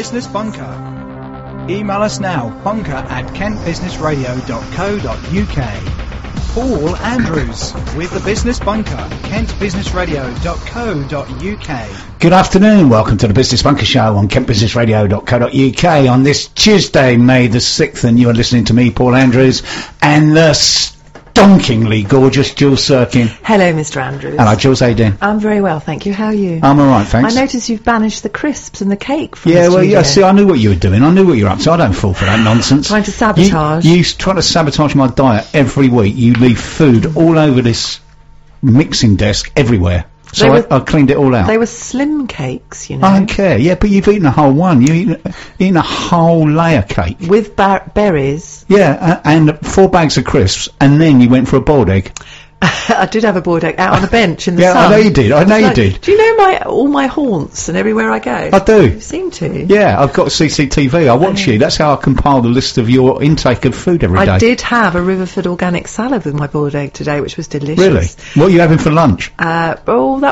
Business Bunker. Email us now, bunker@kentbusinessradio.co.uk. Paul Andrews with the Business Bunker, kentbusinessradio.co.uk. Good afternoon, welcome to the Business Bunker Show on kentbusinessradio.co.uk on this Tuesday, May the 6th, and you are listening to me, Paul Andrews, and the stonkingly gorgeous Jules Sirkin. Hello, Mr. Andrews. Hello, Jules, how you doing? I'm very well, thank you. How are you? I'm alright, thanks. I noticed you've banished the crisps and the cake from Yeah, the well, studio. yeah, see, I knew what you were doing. I knew what you were up to. I don't fall for that nonsense. Trying to sabotage. You try to sabotage my diet every week. You leave food all over this mixing desk everywhere. So I cleaned it all out. They were slim cakes, you know. I don't care. Yeah, but you've eaten a whole one. You've eaten a whole layer cake. With berries. Yeah, and 4 bags of crisps, and then you went for a boiled egg. I did have a boiled egg out on a bench in the Yeah, sun. I know you did. I know you did. Do you know all my haunts and everywhere I go? I do. You seem to. Yeah, I've got CCTV. I watch you. That's how I compile the list of your intake of food every day. I did have a Riverford organic salad with my boiled egg today, which was delicious. Really? What are you having for lunch? that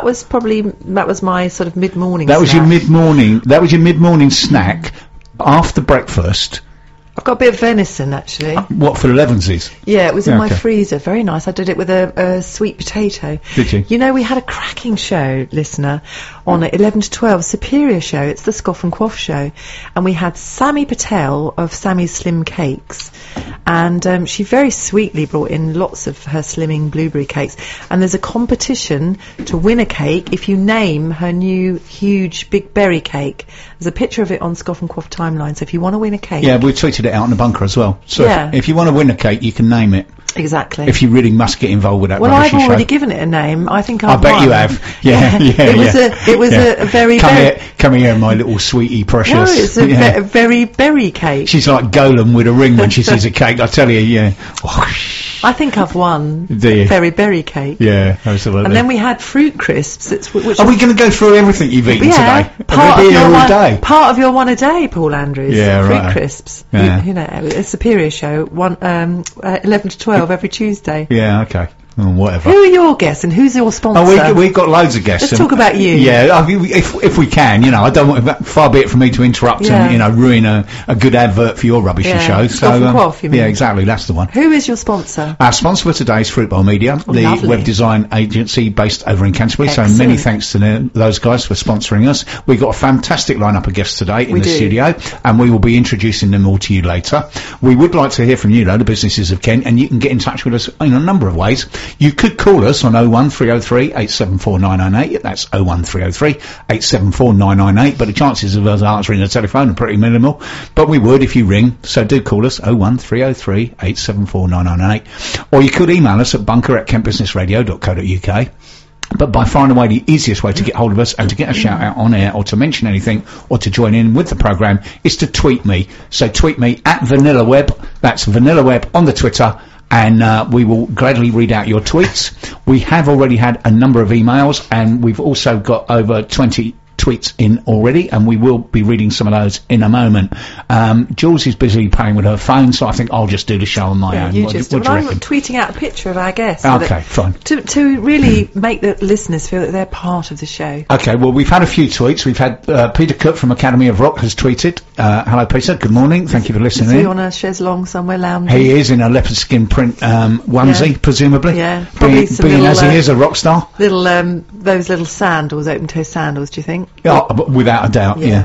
was my sort of mid-morning That was snack. your mid-morning. That was your mid-morning snack after breakfast. I've got a bit of venison, actually. What for the Levenses? Yeah, it was in my Okay. freezer. Very nice. I did it with a sweet potato. Did you? You know, we had a cracking show, listener, on at 11 to 12, Superior Show. It's the Scoff and Quaff show. And we had Sammy Patel of Sammy's Slim Cakes. And she very sweetly brought in lots of her slimming blueberry cakes. And there's a competition to win a cake if you name her new huge big berry cake. There's a picture of it on Scoff and Quaff timeline. So if you want to win a cake... Yeah, we tweeted it out in the bunker as well. So Yeah. if you want to win a cake, you can name it. Exactly. If you really must get involved with that Well, rubbishy I've already show. given it a name. I think I I've bet won. you have. Yeah, yeah, It was a very Come here, my little sweetie precious. No, it's a Yeah. very berry cake. She's like Golem with a ring when she sees a cake. I tell you, yeah. I think I've won. Do you? Very berry cake. Yeah, absolutely. And then we had fruit crisps. Which Are we going to go through everything you've eaten yeah, today? We'll be here all day. Part of your one a day, Paul Andrews. Yeah, fruit right. crisps. Yeah. You know, a Superior Show. 11 to 12 every Tuesday. Yeah, okay. Oh, whatever. Who are your guests and who's your sponsor? Oh, we've got loads of guests. Let's talk about you. Yeah, I mean, if we can, you know, I don't want, far be it from me to interrupt Yeah. and, you know, ruin a good advert for your rubbishy Yeah, show. Scoff and Quaff, you mean. Yeah, exactly, that's the one. Who is your sponsor? Our sponsor for today is Fruit Bowl Media, the lovely. web design agency based over in Canterbury. Excellent. So many thanks to those guys for sponsoring us. We've got a fantastic lineup of guests today in We the do. studio, and we will be introducing them all to you later. We would like to hear from you, though, the businesses of Kent, and you can get in touch with us in a number of ways. You could call us on 01303 874 998. That's 01303 874 998. But the chances of us answering the telephone are pretty minimal. But we would if you ring. So do call us 01303 874 998. Or you could email us at bunker@kentbusinessradio.co.uk. But by far and away the easiest way to get hold of us and to get a shout out on air or to mention anything or to join in with the programme is to tweet me. So tweet me at VanillaWeb. That's VanillaWeb on the Twitter. And we will gladly read out your tweets. We have already had a number of emails, and we've also got over 20 tweets in already, and we will be reading some of those in a moment. Jules is busy playing with her phone, so I think I'll just do the show on my own. You What just. do you Well, I'm reckon? tweeting out a picture of our guests. so Okay, that- fine. To really make the listeners feel that they're part of the show. Okay, well, we've had a few tweets. We've had Peter Cook from Academy of Rock has tweeted. Hello, Peter. Good morning. Thank you for listening Is he in. on a chaise longue somewhere lounging? He is in a leopard skin print onesie, Yeah. presumably. Yeah, probably some being little, as he is a rock star. Those little sandals, open-toe sandals, do you think? Yeah, without a doubt, Yeah.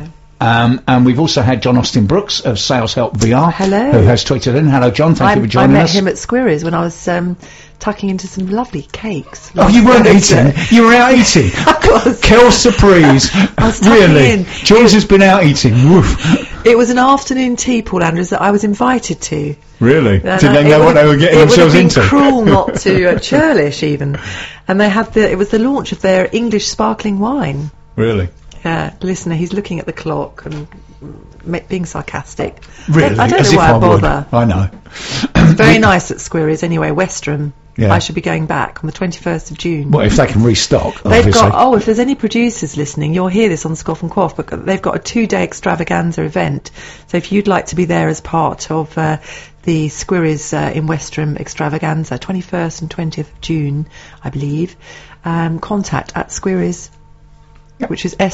And we've also had John Austin Brooks of Sales Help VR. Hello. Who has tweeted in. Hello, John. Thank you for I joining met us. him at Squirrys when I was tucking into some lovely cakes. Oh, you weren't eating. You were out eating. I was. Kel Surprise. I was tucking Really? in. Jules has been out eating. Woof. It was an afternoon tea, Paul Andrews, that I was invited to. Really? And Did they know what they were getting themselves It into? would have been cruel not to, churlish even. And they had it was the launch of their English sparkling wine. Really? Listener, he's looking at the clock and being sarcastic. Really? I don't As know if why I would. bother. I know. It's very nice at Squirrys anyway, Westram. Yeah. I should be going back on the 21st of June. Well, if they can restock, They've obviously. got, if there's any producers listening, you'll hear this on Scoff and Quaff, but they've got a 2-day extravaganza event. So if you'd like to be there as part of the Squirrys in Westram extravaganza, 21st and 20th of June, I believe, contact at Squirrys. which is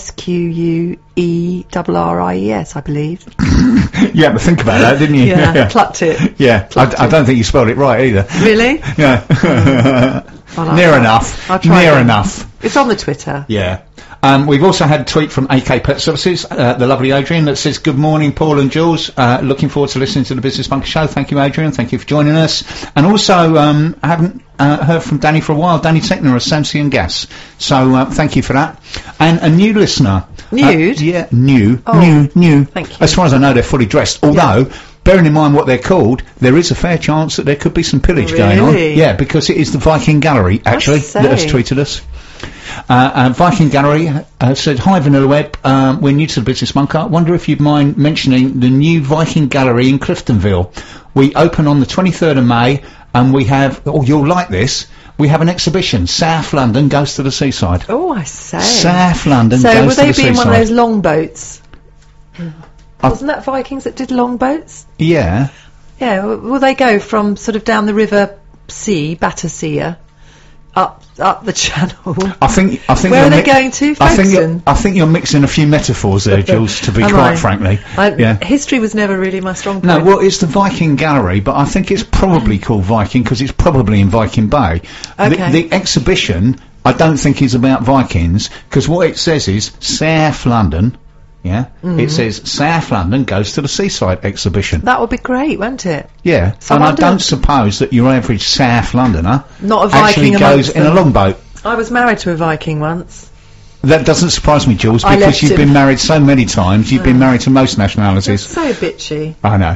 SQUERRIES, I believe. You had to think about that, didn't you? Yeah, plucked it. Yeah, Plucked I it. don't think you spelled it right either. Really? Yeah. Near enough. I'll try Near again. enough. It's on the Twitter. Yeah. We've also had a tweet from AK Pet Services, the lovely Adrian, that says, "Good morning, Paul and Jules. Looking forward to listening to the Business Bunker Show." Thank you, Adrian. Thank you for joining us. And also, I haven't heard from Danny for a while. Danny Techner of Samsey and Gas. So thank you for that. And a new listener. Nude? Yeah, new. Oh, New. thank you. As far as I know, they're fully dressed. Although, bearing in mind what they're called, there is a fair chance that there could be some pillage going on. Really? Yeah, because it is the Viking Gallery, actually, that has say. tweeted us. Viking Gallery said, "Hi Vanilla Web, we're new to the Business Bunker. Wonder if you'd mind mentioning the new Viking Gallery in Cliftonville. We open on the 23rd of May and we have, oh you'll like this, we have an exhibition, South London Goes to the Seaside." Oh, I say. South London So Goes will to they the be Seaside. in one of those longboats? Wasn't that Vikings that did longboats? Yeah. Yeah, will they go from sort of down the River Sea, Battersea, up the channel? I think Where are you're they going to? Folkestone? I think you're mixing a few metaphors there, Jules, to be Am quite I? frankly. Yeah. History was never really my strong point. No, well, it's the Viking Gallery, but I think it's probably called Viking because it's probably in Viking Bay. Okay. The exhibition, I don't think is about Vikings, because what it says is South London, yeah? It says South London Goes to the Seaside exhibition. That would be great, wouldn't it? Yeah, So and I I wonder- don't suppose that your average South Londoner Not a actually Viking goes amongst in a them. longboat. I was married to a Viking once. That doesn't surprise me, Jules, I because left you've him. been married so many times. You've been married to most nationalities. So bitchy. I know.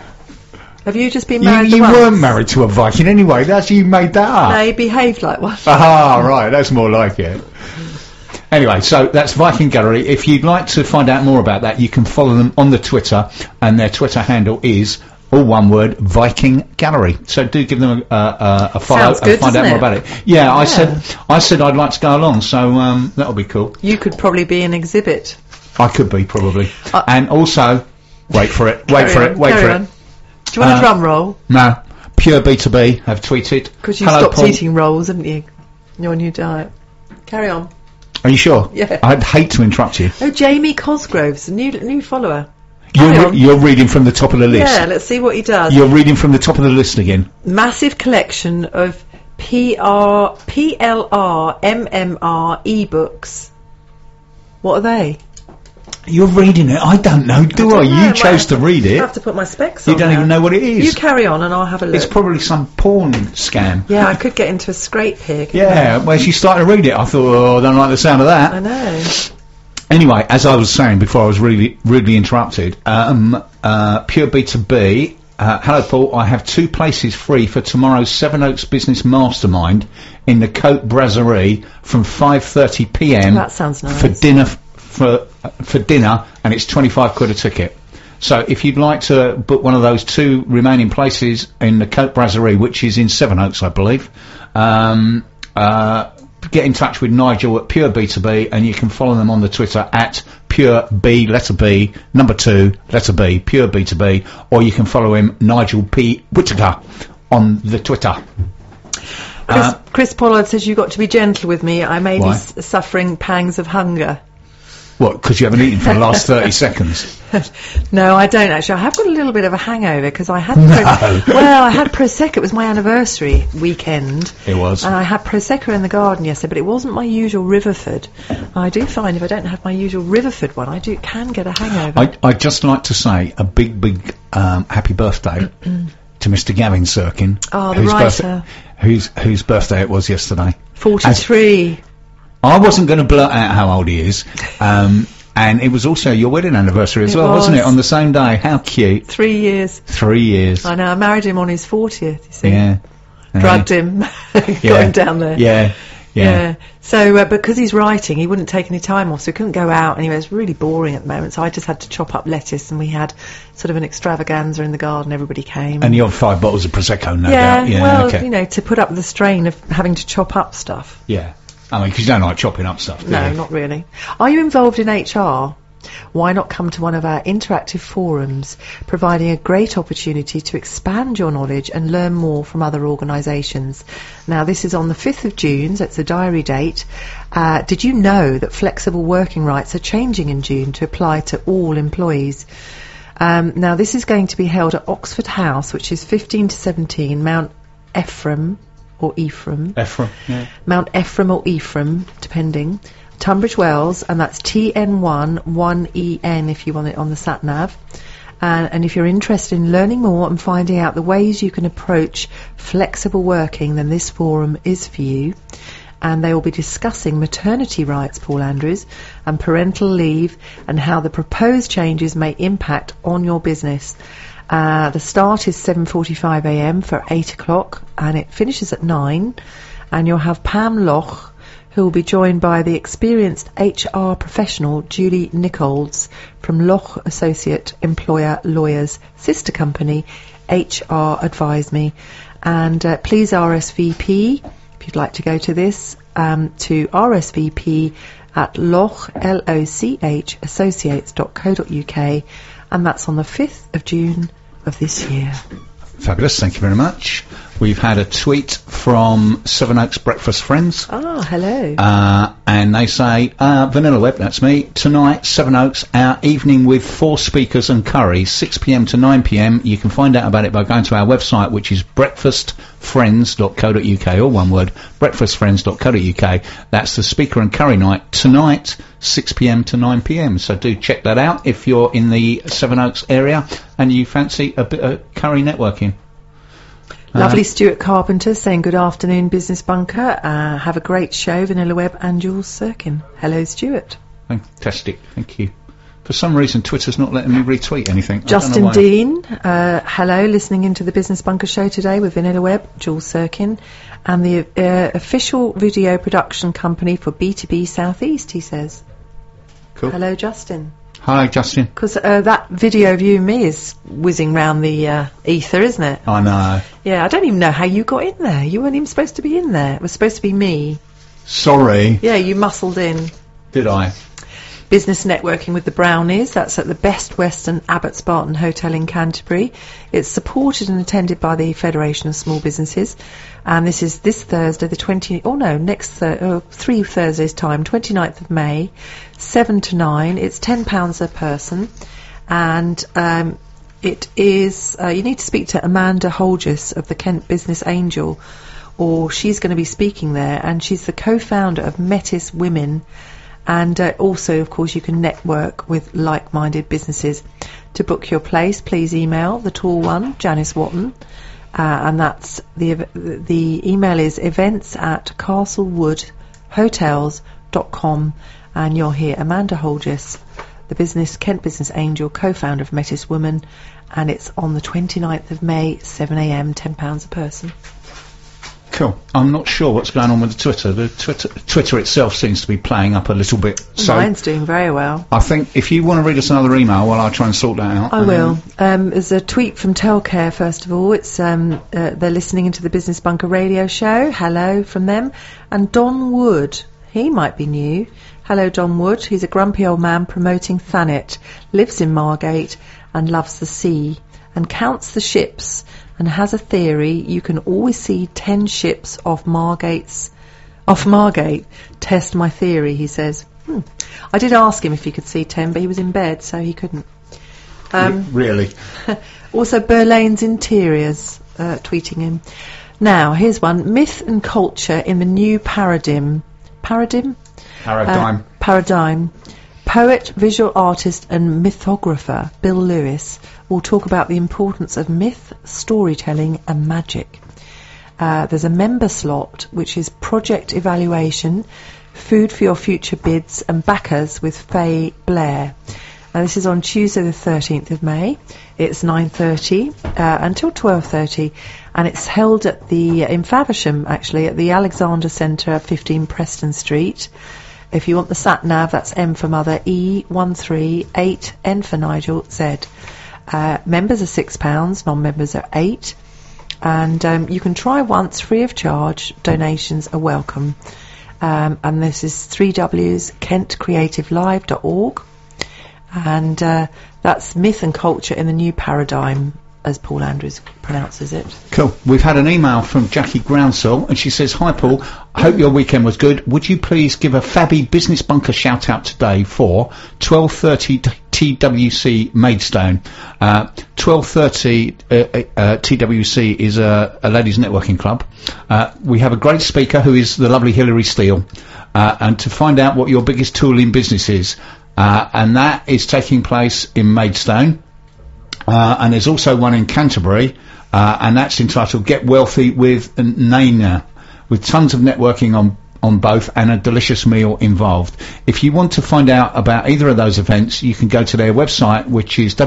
Have you just been married You once? weren't married to a Viking anyway. That's you made that up. No, he behaved like one. Ah, right, that's more like it. Anyway, so that's Viking Gallery. If you'd like to find out more about that, you can follow them on the Twitter, and their Twitter handle is, all one word, Viking Gallery. So do give them a follow Sounds good, and find out doesn't more it? about it. Yeah, I said I'd like to go along, so that'll be cool. You could probably be an exhibit. I could be, probably. And also, wait for it, wait for it. Do you want a drum roll? No, Pure B2B have tweeted. Because you "Hello, stopped Paul." eating rolls, haven't you? Your new diet. Carry on. Are you sure? Yeah. I'd hate to interrupt you. Oh, Jamie Cosgrove's a new follower. Carry on. You're reading from the top of the list. Yeah, let's see what he does. You're reading from the top of the list again. Massive collection of PLR, MMR ebooks. What are they? You're reading it. I don't know, do I? don't know, You might chose have to read I it. have to put my specs You on don't now. even know what it is. You carry on and I'll have a look. It's probably some porn scam. Yeah, I could get into a scrape here. couldn't Yeah, when she started to read it, I thought, oh, I don't like the sound of I that. know. Anyway, as I was saying before I was really rudely interrupted, Pure B2B, hello Paul, I have 2 places free for tomorrow's Sevenoaks Business Mastermind in the Cote Brasserie from 5:30pm. That sounds nice. For dinner, for dinner, and it's 25 quid a ticket. So if you'd like to book one of those 2 remaining places in the Cote Brasserie, which is in Sevenoaks, I believe, get in touch with Nigel at Pure B2B, and you can follow them on the Twitter at Pure B, letter B, number 2, letter B, Pure B2B, or you can follow him, Nigel P. Whittaker, on the Twitter. Chris Pollard says you've got to be gentle with me. I may Why? be suffering pangs of hunger. What, because you haven't eaten for the last 30 seconds? No, I don't actually. I have got a little bit of a hangover because I had No. well, I had Prosecco. It was my anniversary weekend. It was. And I had Prosecco in the garden yesterday, but it wasn't my usual Riverford. I do find if I don't have my usual Riverford one, I can get a hangover. I'd just like to say a big happy birthday to Mr. Gavin Sirkin. Oh, the writer. Whose birthday it was yesterday. 43. I wasn't going to blurt out how old he is. And it was also your wedding anniversary as It well, wasn't was. it? On the same day. How cute. 3 years. 3 years. I know. I married him on his 40th. You see. Yeah. Drugged him. Got him down there. Yeah. So because he's writing, he wouldn't take any time off, so he couldn't go out. Anyway, it's really boring at the moment. So I just had to chop up lettuce, and we had sort of an extravaganza in the garden. Everybody came. And you had 5 bottles of Prosecco, no yeah, doubt. Yeah, well, okay. you know, to put up with the strain of having to chop up stuff. Yeah. I mean, because you don't like chopping up stuff, do No, you? not really. Are you involved in HR? Why not come to one of our interactive forums, providing a great opportunity to expand your knowledge and learn more from other organisations? Now, this is on the 5th of June, so it's a diary date. Did you know that flexible working rights are changing in June to apply to all employees? Now, this is going to be held at Oxford House, which is 15 to 17 Mount Ephraim, or Ephraim. Ephraim, yeah. Mount Ephraim or Ephraim, depending. Tunbridge Wells, and that's TN1 1EN if you want it on the sat nav. And if you're interested in learning more and finding out the ways you can approach flexible working, then this forum is for you. And they will be discussing maternity rights, Paul Andrews, and parental leave, and how the proposed changes may impact on your business. The start is 7:45 a.m. for 8 o'clock, and it finishes at 9. And you'll have Pam Loch, who will be joined by the experienced HR professional Julie Nichols from Loch Associate Employer Lawyers sister company HR Advise Me. And please RSVP if you'd like to go to this, to RSVP at Loch associates.co.uk, and that's on the 5th of June of this year. Fabulous, thank you very much. We've had a tweet from Seven Oaks Breakfast Friends. Oh, hello. And they say, Vanilla Web, that's me, tonight, Seven Oaks, our evening with 4 speakers and curry, 6 p.m. to 9 p.m. You can find out about it by going to our website, which is breakfastfriends.co.uk, or one word, breakfastfriends.co.uk. That's the speaker and curry night tonight, 6 p.m. to 9 p.m. So do check that out if you're in the Seven Oaks area and you fancy a bit of curry networking. Lovely Stuart Carpenter saying good afternoon, Business Bunker. Have a great show, Vanilla Web and Jules Sirkin. Hello, Stuart. Fantastic, thank you. For some reason, Twitter's not letting me retweet anything. Justin Dean, hello, listening into the Business Bunker show today with Vanilla Web, Jules Sirkin, and the official video production company for B2B Southeast, he says. Cool. Hello, Justin. Hi, Justin. Because that video of you and me is whizzing round the ether, isn't it? I know. Yeah, I don't even know how you got in there. You weren't even supposed to be in there. It was supposed to be me. Sorry. Yeah, you muscled in. Did I? Business networking with the Brownies. That's at the Best Western Abbott Spartan Hotel in Canterbury. It's supported and attended by the Federation of Small Businesses. And this is this Thursday, the 3 Thursdays time, 29th of May, 7 to 9. It's £10 a person. And it is, you need to speak to Amanda Holgis of the Kent Business Angel, or she's going to be speaking there. And she's the co-founder of Metis Women. And also, of course, you can network with like-minded businesses. To book your place, please email the tall one, Janice Watton, and that's the email is events@castlewoodhotels.com, and you'll hear Amanda Holgis, the Kent Business Angel, co-founder of Metis Women, and it's on the 29th of May, 7 a.m, £10 a person. Cool. I'm not sure what's going on with the Twitter. The Twitter itself seems to be playing up a little bit. So mine's doing very well. I think if you want to read us another email while I try and sort that out. I will. There's a tweet from Telcare, first of all. It's they're listening into the Business Bunker radio show. Hello from them. And Don Wood, he might be new. Hello, Don Wood. He's a grumpy old man promoting Thanet, lives in Margate and loves the sea and counts the ships, and has a theory you can always see 10 ships off Margate. Test my theory, he says. I did ask him if he could see 10, but he was in bed, so he couldn't. Really? Also, Berlane's Interiors tweeting him. Now, here's one. Myth and culture in the new paradigm. Paradigm. Poet, visual artist and mythographer Bill Lewis will talk about the importance of myth, storytelling and magic. There's a member slot, which is project evaluation, food for your future bids and backers with Faye Blair. This is on Tuesday the 13th of May. It's 9:30 until 12:30, and it's held at in Faversham, actually, at the Alexander Centre, 15 Preston Street. If you want the sat nav, that's M for Mother, E138, N for Nigel, Z. Members are £6, non-members are £8, and you can try once free of charge. Donations are welcome. And this is 3Ws, kentcreativelive.org, and that's myth and culture in the new paradigm, as Paul Andrews pronounces it. Cool. We've had an email from Jackie Groundsel, and she says, "Hi Paul, I hope your weekend was good. Would you please give a Fabby Business Bunker shout out today for 12:30 TWC Maidstone? 12:30 TWC is a ladies' networking club. We have a great speaker who is the lovely Hilary Steele, and to find out what your biggest tool in business is, and that is taking place in Maidstone. And there's also one in Canterbury, and that's entitled Get Wealthy with Nana, with tons of networking on both and a delicious meal involved. If you want to find out about either of those events, you can go to their website, which is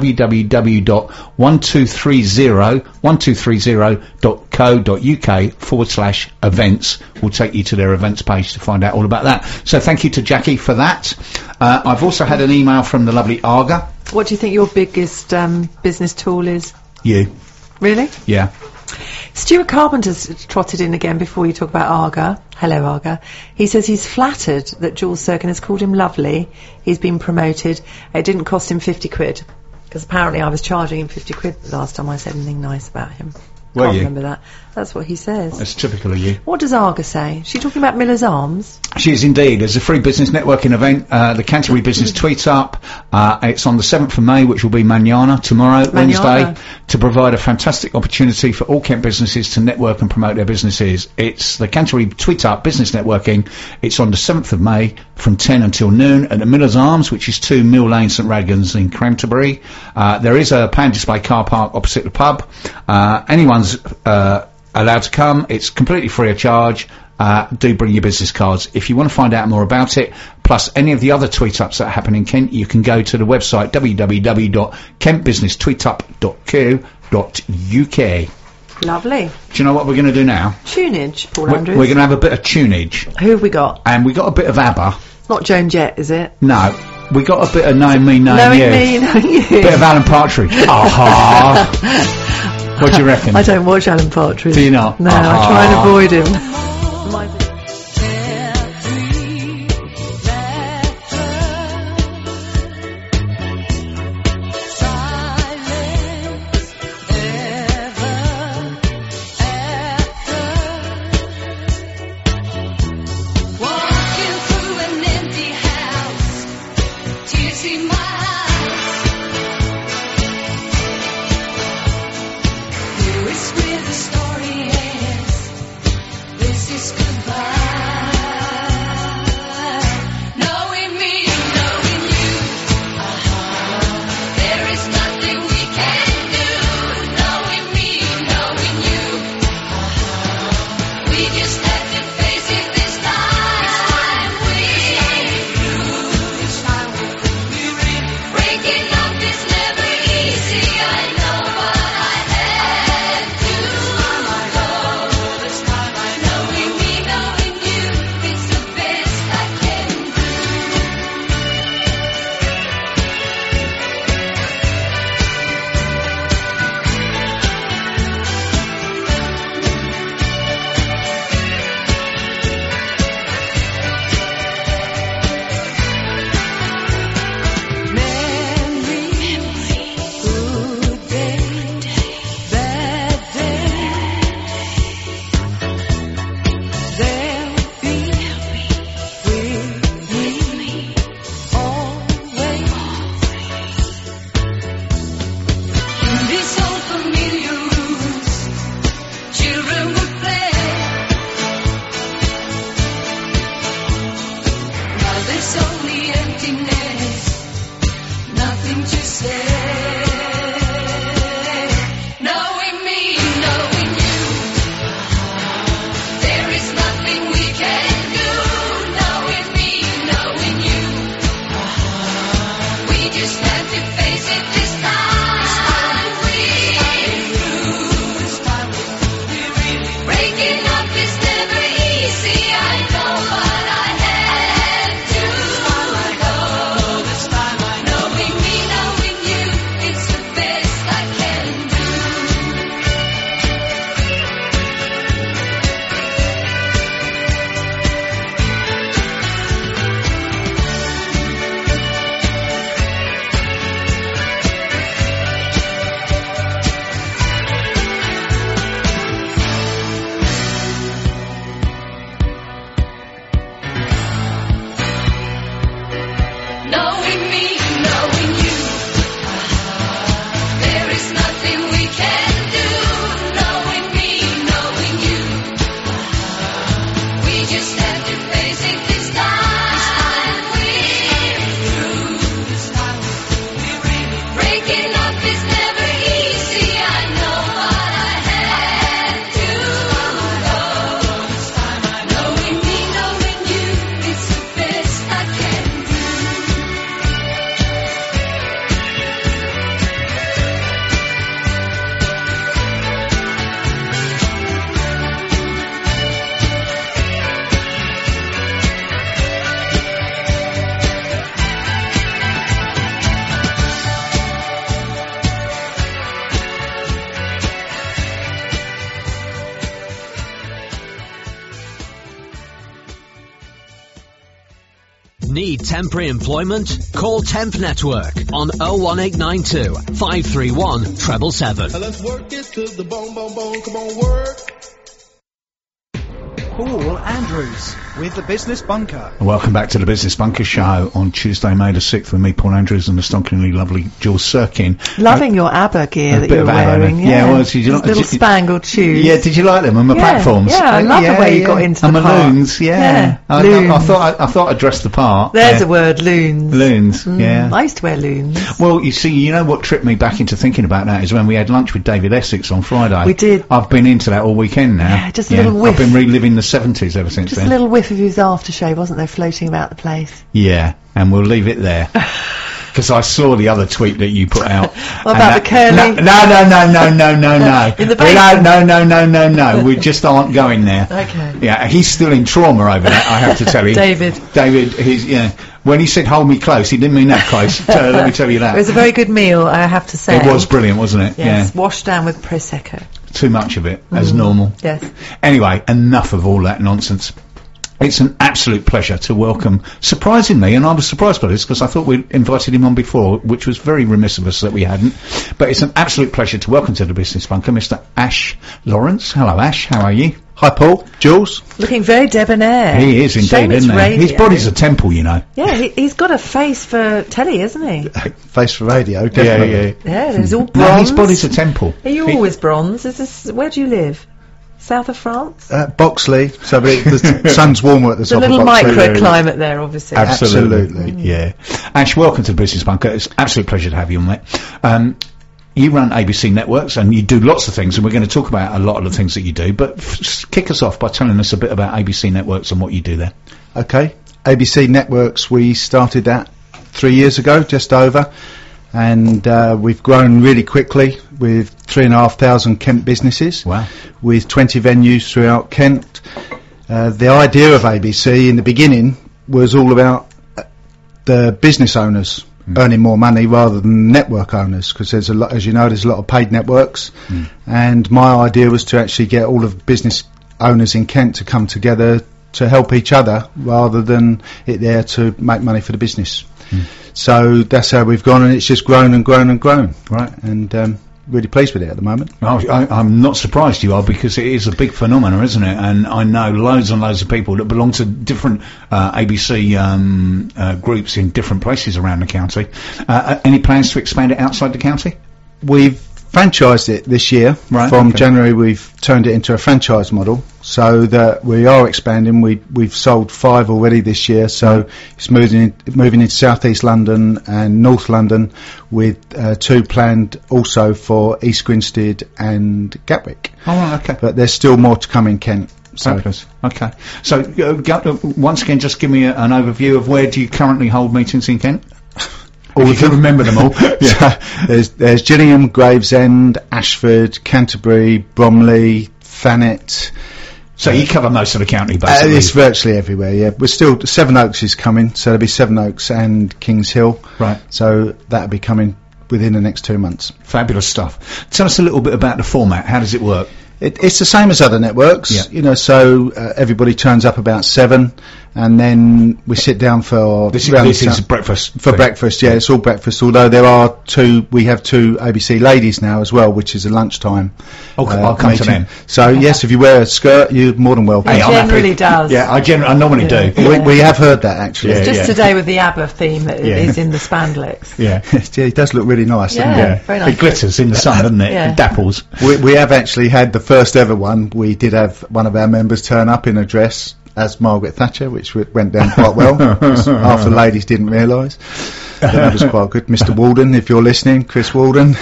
www.1230.co.uk/events. We'll take you to their events page to find out all about that. So thank you to Jackie for that. I've also had an email from the lovely Arga. What do you think your biggest business tool is? You. Really? Yeah. Stuart Carpenter's trotted in again before you talk about Arga. Hello, Arga. He says he's flattered that Jules Sirkin has called him lovely. He's been promoted. It didn't cost him 50 quid. Because apparently I was charging him 50 quid the last time I said anything nice about him. Were Can't you? remember that. That's what he says. That's typical of you. What does Arga say? Is she talking about Miller's Arms? She is indeed. There's a free business networking event, the Canterbury Business Tweet Up. It's on the 7th of May, which will be Manana tomorrow, Wednesday, to provide a fantastic opportunity for all Kent businesses to network and promote their businesses. It's the Canterbury Tweet Up Business Networking. It's on the 7th of May from 10 until noon at the Miller's Arms, which is 2 Mill Lane, St Radgans in Canterbury. There is a pan display car park opposite the pub. Anyone's allowed to come. It's completely free of charge. Do bring your business cards. If you want to find out more about it, plus any of the other tweet-ups that happen in Kent, you can go to the website www.kentbusinesstweetup.co.uk. Lovely. Do you know what we're going to do now? Tunage, Paul We're Andrews. going to have a bit of tunage. Who have we got? And we got a bit of ABBA. Not Joan Jett, is it? No. We got a bit of Knowing Me, Knowing Knowing You. Me, Knowing You. Bit of Alan Partridge. Aha. What do you reckon? I don't watch Alan Partridge. Do you not? No, I try and avoid him. Need temporary employment? Call Temp Network on 01892 531 777. Let's work it to the bone, bone, bone. Come on, work. Paul Andrews with the Business Bunker. Welcome back to the Business Bunker Show on Tuesday, May the 6th, with me, Paul Andrews, and the astonishingly lovely Jules Sirkin. Loving your ABBA gear that bit you're of ABBA, wearing. yeah. Well, did you little spangled shoes. Yeah, did you like them on the platforms? Yeah, I love the way you got into and the my part. loons, Yeah, I loons. thought I dressed the part. There's a word, loons. Loons, yeah. I used to wear loons. Well, you see, you know what tripped me back into thinking about that is when we had lunch with David Essex on Friday. We did. I've been into that all weekend now. Yeah, just a little whiff. I've been reliving the 70s ever since Just then. a little whiff of his aftershave, wasn't there, floating about the place? Yeah, and we'll leave it there. Because I saw the other tweet that you put out. What about the curly? No. In the basement? No. We just aren't going there. Okay. Yeah, he's still in trauma over that, I have to tell you. David, he's, when he said hold me close, he didn't mean that close. Let me tell you that. it was a very good meal, I have to say. It was brilliant, wasn't it? Yes, Yeah. washed down with Prosecco. Too much of it, as normal. Yes. Anyway, enough of all that nonsense. It's an absolute pleasure to welcome, surprisingly, and I was surprised by this because I thought we'd invited him on before, which was very remiss of us that we hadn't. But it's an absolute pleasure to welcome to the Business Bunker Mr. Ash Lawrence. Hello, Ash. How are you? Hi, Paul. Jules. Looking very debonair. He is indeed, Shame it's isn't he? radio. His body's a temple, you know. Yeah, he's got a face for telly, isn't he? Face for radio, definitely. Yeah, he's all No, bronze. his body's a temple. Are you always bronze? Where do you live? South of France? Boxley, so the sun's warmer at the It's a top little of Boxley. microclimate there, obviously. Absolutely. Yeah. Ash, welcome to the Business Bunker. It's an absolute pleasure to have you on there. You run ABC Networks and you do lots of things, and we're going to talk about a lot of the things that you do, but kick us off by telling us a bit about ABC Networks and what you do there. Okay. ABC Networks, we started that 3 years ago, just over, and we've grown really quickly with 3,500 Kent businesses. Wow. With 20 venues throughout Kent. The idea of ABC in the beginning was all about the business owners earning more money rather than network owners, because there's a lot, as you know, there's a lot of paid networks, and my idea was to actually get all of the business owners in Kent to come together to help each other rather than it there to make money for the business. So that's how we've gone, and it's just grown and grown and grown. Right. And really pleased with it at the moment. I'm not surprised you are, because it is a big phenomenon, isn't it? And I know loads and loads of people that belong to different ABC groups in different places around the county. Any plans to expand it outside the county? We've franchised it this year. Right, From okay. January we've turned it into a franchise model, so that we are expanding. We've sold 5 already this year, so it's moving into South East London and North London, with 2 planned also for East Grinstead and Gatwick. Oh, right, okay. But there's still more to come in Kent. So Fabulous. Okay. So, once again, just give me an overview of where do you currently hold meetings in Kent? all You can remember them all. So there's Gillingham, Gravesend, Ashford, Canterbury, Bromley, Thanet. So you cover most of the county, basically. It's virtually everywhere, yeah. We're still, Sevenoaks is coming, so there'll be Sevenoaks and Kings Hill. Right. So that'll be coming within the next 2 months. Fabulous stuff. Tell us a little bit about the format. How does it work? It's the same as other networks, Yeah. you know, so everybody turns up about 7, and then we sit down for... This round is the- breakfast. For breakfast, yeah, it's all breakfast, although we have 2 ABC ladies now as well, which is a lunchtime. Okay, I'll come to meeting. them. So yes, if you wear a skirt, you're more than welcome. Hey, I'm happy. Generally does. Yeah, I normally do. We have heard that actually. Yeah. Just today with the ABBA theme that is in the spandex. Yeah. Yeah, it does look really nice, doesn't Yeah. it? Very nice. It glitters in the sun, doesn't it? Yeah. It dapples. We have actually had the first ever one. We did have one of our members turn up in a dress as Margaret Thatcher, which went down quite well. Half the ladies didn't realise. That was quite good. Mr. Walden, if you're listening, Chris Walden.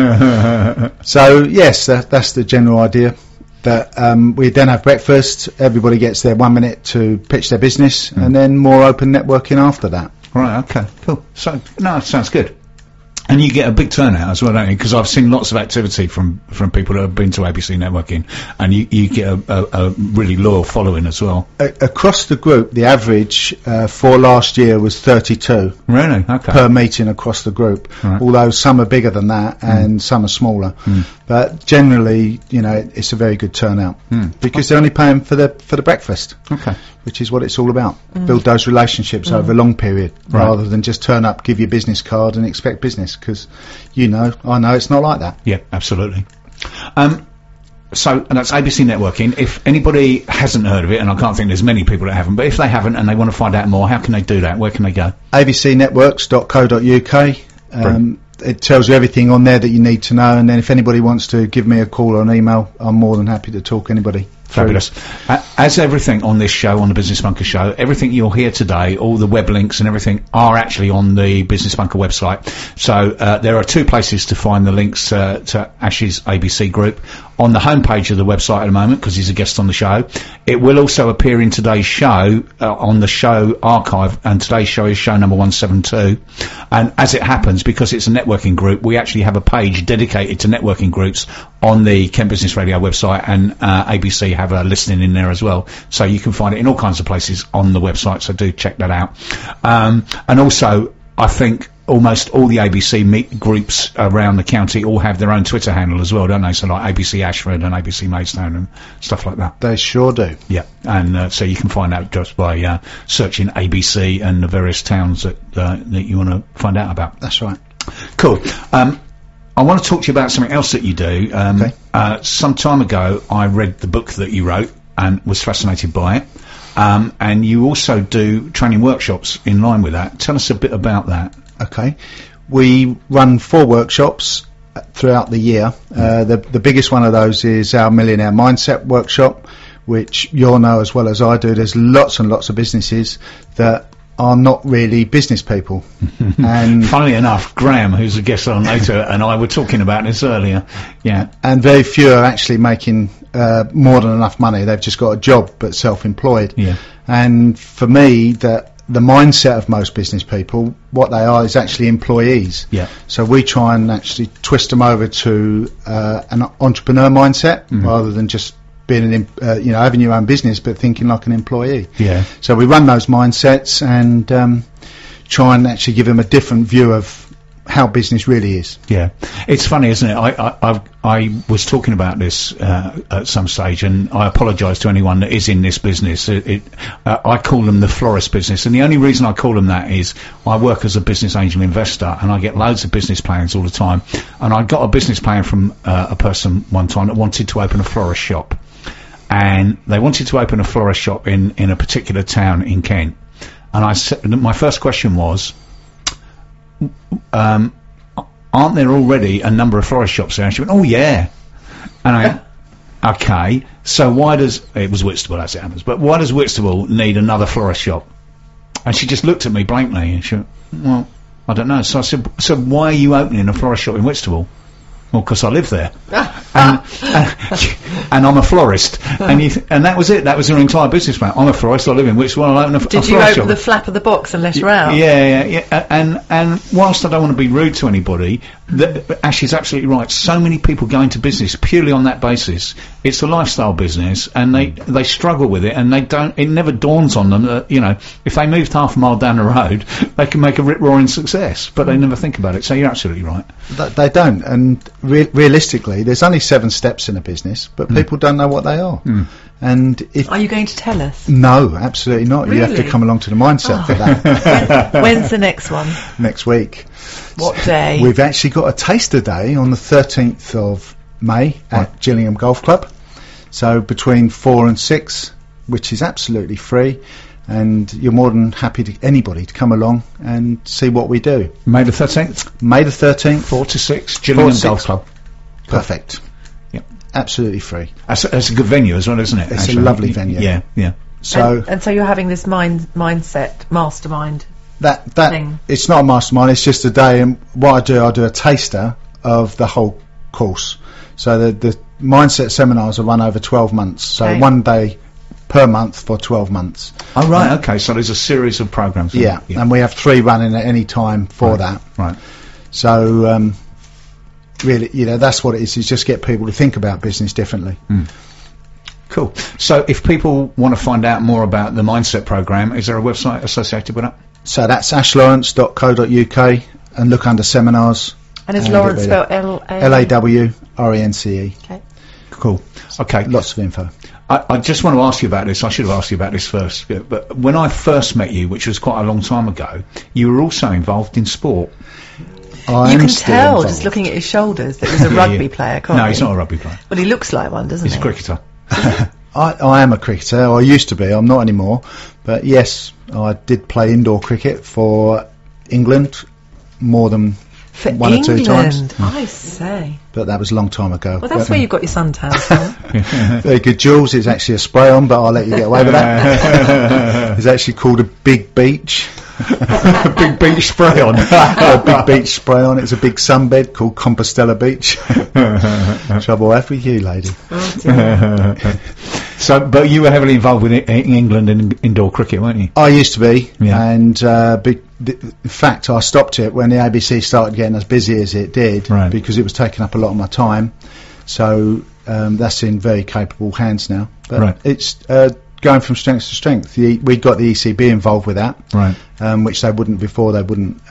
So yes, that's the general idea. That we then have breakfast. Everybody gets their 1 minute to pitch their business, and then more open networking after that. Right, okay, cool. So, no, it sounds good. And you get a big turnout as well, don't you? Because I've seen lots of activity from people that have been to ABC Networking, and you get a really loyal following as well. Across the group, the average for last year was 32 Really? Okay. per meeting across the group. Right. Although some are bigger than that and some are smaller, but generally, it's a very good turnout because they're only paying for the breakfast. Okay. Which is what it's all about. Build those relationships over a long period rather than just turn up, give your business card and expect business, because I know it's not like that. Yeah, absolutely. So, and that's ABC Networking. If anybody hasn't heard of it, and I can't think there's many people that haven't, but if they haven't and they want to find out more, how can they do that? Where can they go? abcnetworks.co.uk. It tells you everything on there that you need to know, and then if anybody wants to give me a call or an email, I'm more than happy to talk to anybody. Fabulous. As everything on this show, on the Business Bunker show, everything you'll hear today, all the web links and everything are actually on the Business Bunker website. So there are two places to find the links to Ash's ABC group. On the homepage of the website at the moment, because he's a guest on the show. It will also appear in today's show on the show archive, and today's show is show number 172. And as it happens, because it's a networking group, we actually have a page dedicated to networking groups on the Kent Business Radio website, and ABC have a listing in there as well. So you can find it in all kinds of places on the website, so do check that out. And also, I think almost all the ABC meet groups around the county all have their own Twitter handle as well, don't they? So like ABC Ashford and ABC Maidstone and stuff like that. They sure do. Yeah, and so you can find out just by searching ABC and the various towns that you want to find out about. That's right. Cool. I want to talk to you about something else that you do. Okay. Some time ago, I read the book that you wrote and was fascinated by it. And you also do training workshops in line with that. Tell us a bit about that. Okay. We run 4 workshops throughout the year. The biggest one of those is our Millionaire Mindset workshop, which you'll know as well as I do. There's lots and lots of businesses that are not really business people. And funnily enough, Graham, who's a guest on later, and I were talking about this earlier. Yeah. And very few are actually making more than enough money. They've just got a job but self-employed. Yeah. And for me, the mindset of most business people, what they are is actually employees. Yeah. So we try and actually twist them over to an entrepreneur mindset rather than just being having your own business but thinking like an employee. Yeah. So we run those mindsets and try and actually give them a different view of how business really is. Yeah, it's funny, isn't it? I was talking about this at some stage, and I apologise to anyone that is in this business. I call them the florist business, and the only reason I call them that is I work as a business angel investor, and I get loads of business plans all the time. And I got a business plan from a person one time that wanted to open a florist shop, and they wanted to open a florist shop in a particular town in Kent. And I said, my first question was, aren't there already a number of florist shops there? And she went, oh yeah. And I went, okay, so why does, it was Whitstable as it happens, but why does Whitstable need another florist shop? And she just looked at me blankly and she went, well, I don't know. So I said, so why are you opening a florist shop in Whitstable? Well, because I live there, and I'm a florist, and that was it. That was her entire business plan. I'm a florist. I live in Whitstable. I own a Did you florist open shop. the flap of the box and let her out? Yeah. And whilst I don't want to be rude to anybody, Ash is absolutely right. So many people go into business purely on that basis. It's a lifestyle business, and they struggle with it, and it never dawns on them that, if they moved half a mile down the road, they can make a rip-roaring success, but they never think about it. So you're absolutely right. They don't, and realistically, there's only 7 steps in a business, but people don't know what they are. And are you going to tell us? No, absolutely not. Really? You have to come along to the mindset for that. When's the next one? Next week. What day? We've actually got a taster day on the 13th of May at Gillingham Golf Club. So between 4 and 6, which is absolutely free. And you're more than happy anybody to come along and see what we do. May the 13th? May the 13th. 4 to 6, Gillingham Golf Club. Perfect. Yep. Absolutely free. That's a good venue as well, isn't it? It's a lovely venue. Yeah. So and so you're having this mindset mastermind that thing. It's not a mastermind, it's just a day, and what I do a taster of the whole course. So the mindset seminars are run over 12 months. So one day per month for 12 months. Oh, right, okay. So there's a series of programs. Yeah, and we have 3 running at any time for that. Right. So really, that's what it is just get people to think about business differently. Cool. So if people want to find out more about the Mindset program, is there a website associated with that? So that's ashlawrence.co.uk, and look under seminars. And is Lawrence spelled Lawrence? Okay. Cool. Okay. Lots of info. I just want to ask you about this. I should have asked you about this first. But when I first met you, which was quite a long time ago, you were also involved in sport. I You am can still tell involved. just looking at his shoulders that he's a rugby player, can't No, he? he's not a rugby player. Well, he looks like one, doesn't He's he? a cricketer. I am a cricketer. I used to be. I'm not anymore. But yes, I did play indoor cricket for England more than For one England, or two times. I say. But that was a long time ago. Well, that's where you've got your suntans from. Very good, Jules. It's actually a spray-on, but I'll let you get away with that. It's actually called a Big Beach. Big beach spray on. A Big Beach spray-on. It's a big sunbed called Compostela Beach. Trouble I have with you, lady. So, but you were heavily involved with England in indoor cricket, weren't you? I used to be, Yeah. and in fact, I stopped it when the ABC started getting as busy as it did, Right. because it was taking up a lot of my time. So that's in very capable hands now. But Right. it's going from strength to strength. We got the ECB involved with that, Right. which they wouldn't before. They wouldn't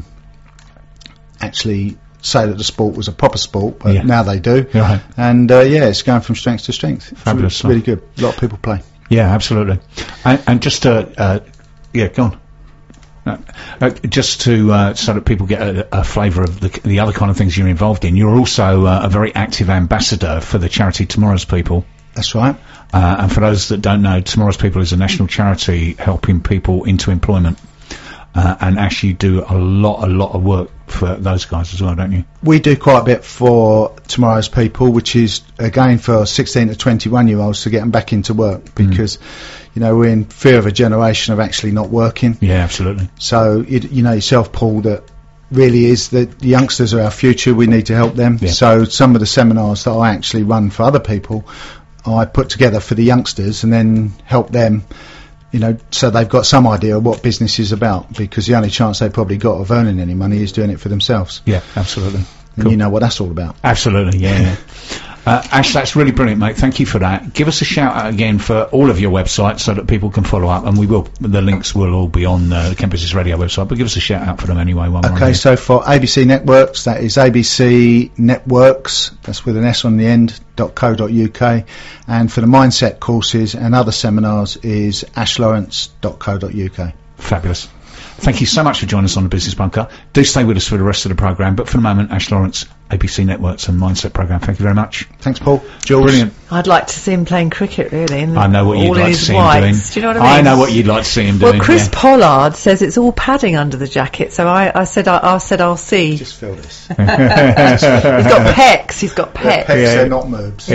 actually say that the sport was a proper sport, but Yeah. now they do. Right. And it's going from strength to strength. It's Fabulous It's stuff. really good. A lot of people play. Yeah, absolutely. And just to, yeah, go on. Just to so that people get a flavour of the other kind of things you're involved in, you're also a very active ambassador for the charity Tomorrow's People. That's right. And for those that don't know, Tomorrow's People is a national charity helping people into employment. And actually do a lot of work for those guys as well, don't you? We do quite a bit for Tomorrow's People, which is again for 16 to 21 year olds to get them back into work, because we're in fear of a generation of actually not working. Yeah, absolutely. So you know yourself, Paul, that really is that the youngsters are our future. We need to help them. Yeah. So some of the seminars that I actually run for other people, I put together for the youngsters and then help them, so they've got some idea of what business is about, because the only chance they've probably got of earning any money is doing it for themselves. Yeah, absolutely. And Cool. you know what that's all about. Absolutely, yeah. Ash, that's really brilliant, mate. Thank you for that. Give us a shout out again for all of your websites so that people can follow up, and we will. The links will all be on the Kent Business Radio website, but give us a shout out for them anyway. While we're on Okay, here. so for ABC Networks, that is ABC Networks, that's with an S on the end, .co.uk, and for the Mindset courses and other seminars is ashlawrence.co.uk. Fabulous. Thank you so much for joining us on the Business Bunker. Do stay with us for the rest of the programme, but for the moment, Ash Lawrence, ABC Networks and Mindset Programme. Thank you very much. Thanks, Paul. Jules. Brilliant. I'd like to see him playing cricket, really. And I know what you'd all in like to his see him doing. whites. Do you know what I mean? I know what you'd like to see him Well, doing. Chris yeah. Pollard says it's all padding under the jacket, so I said I'll see. Just feel this. He's got pecs. He's got pecs. They're not moves.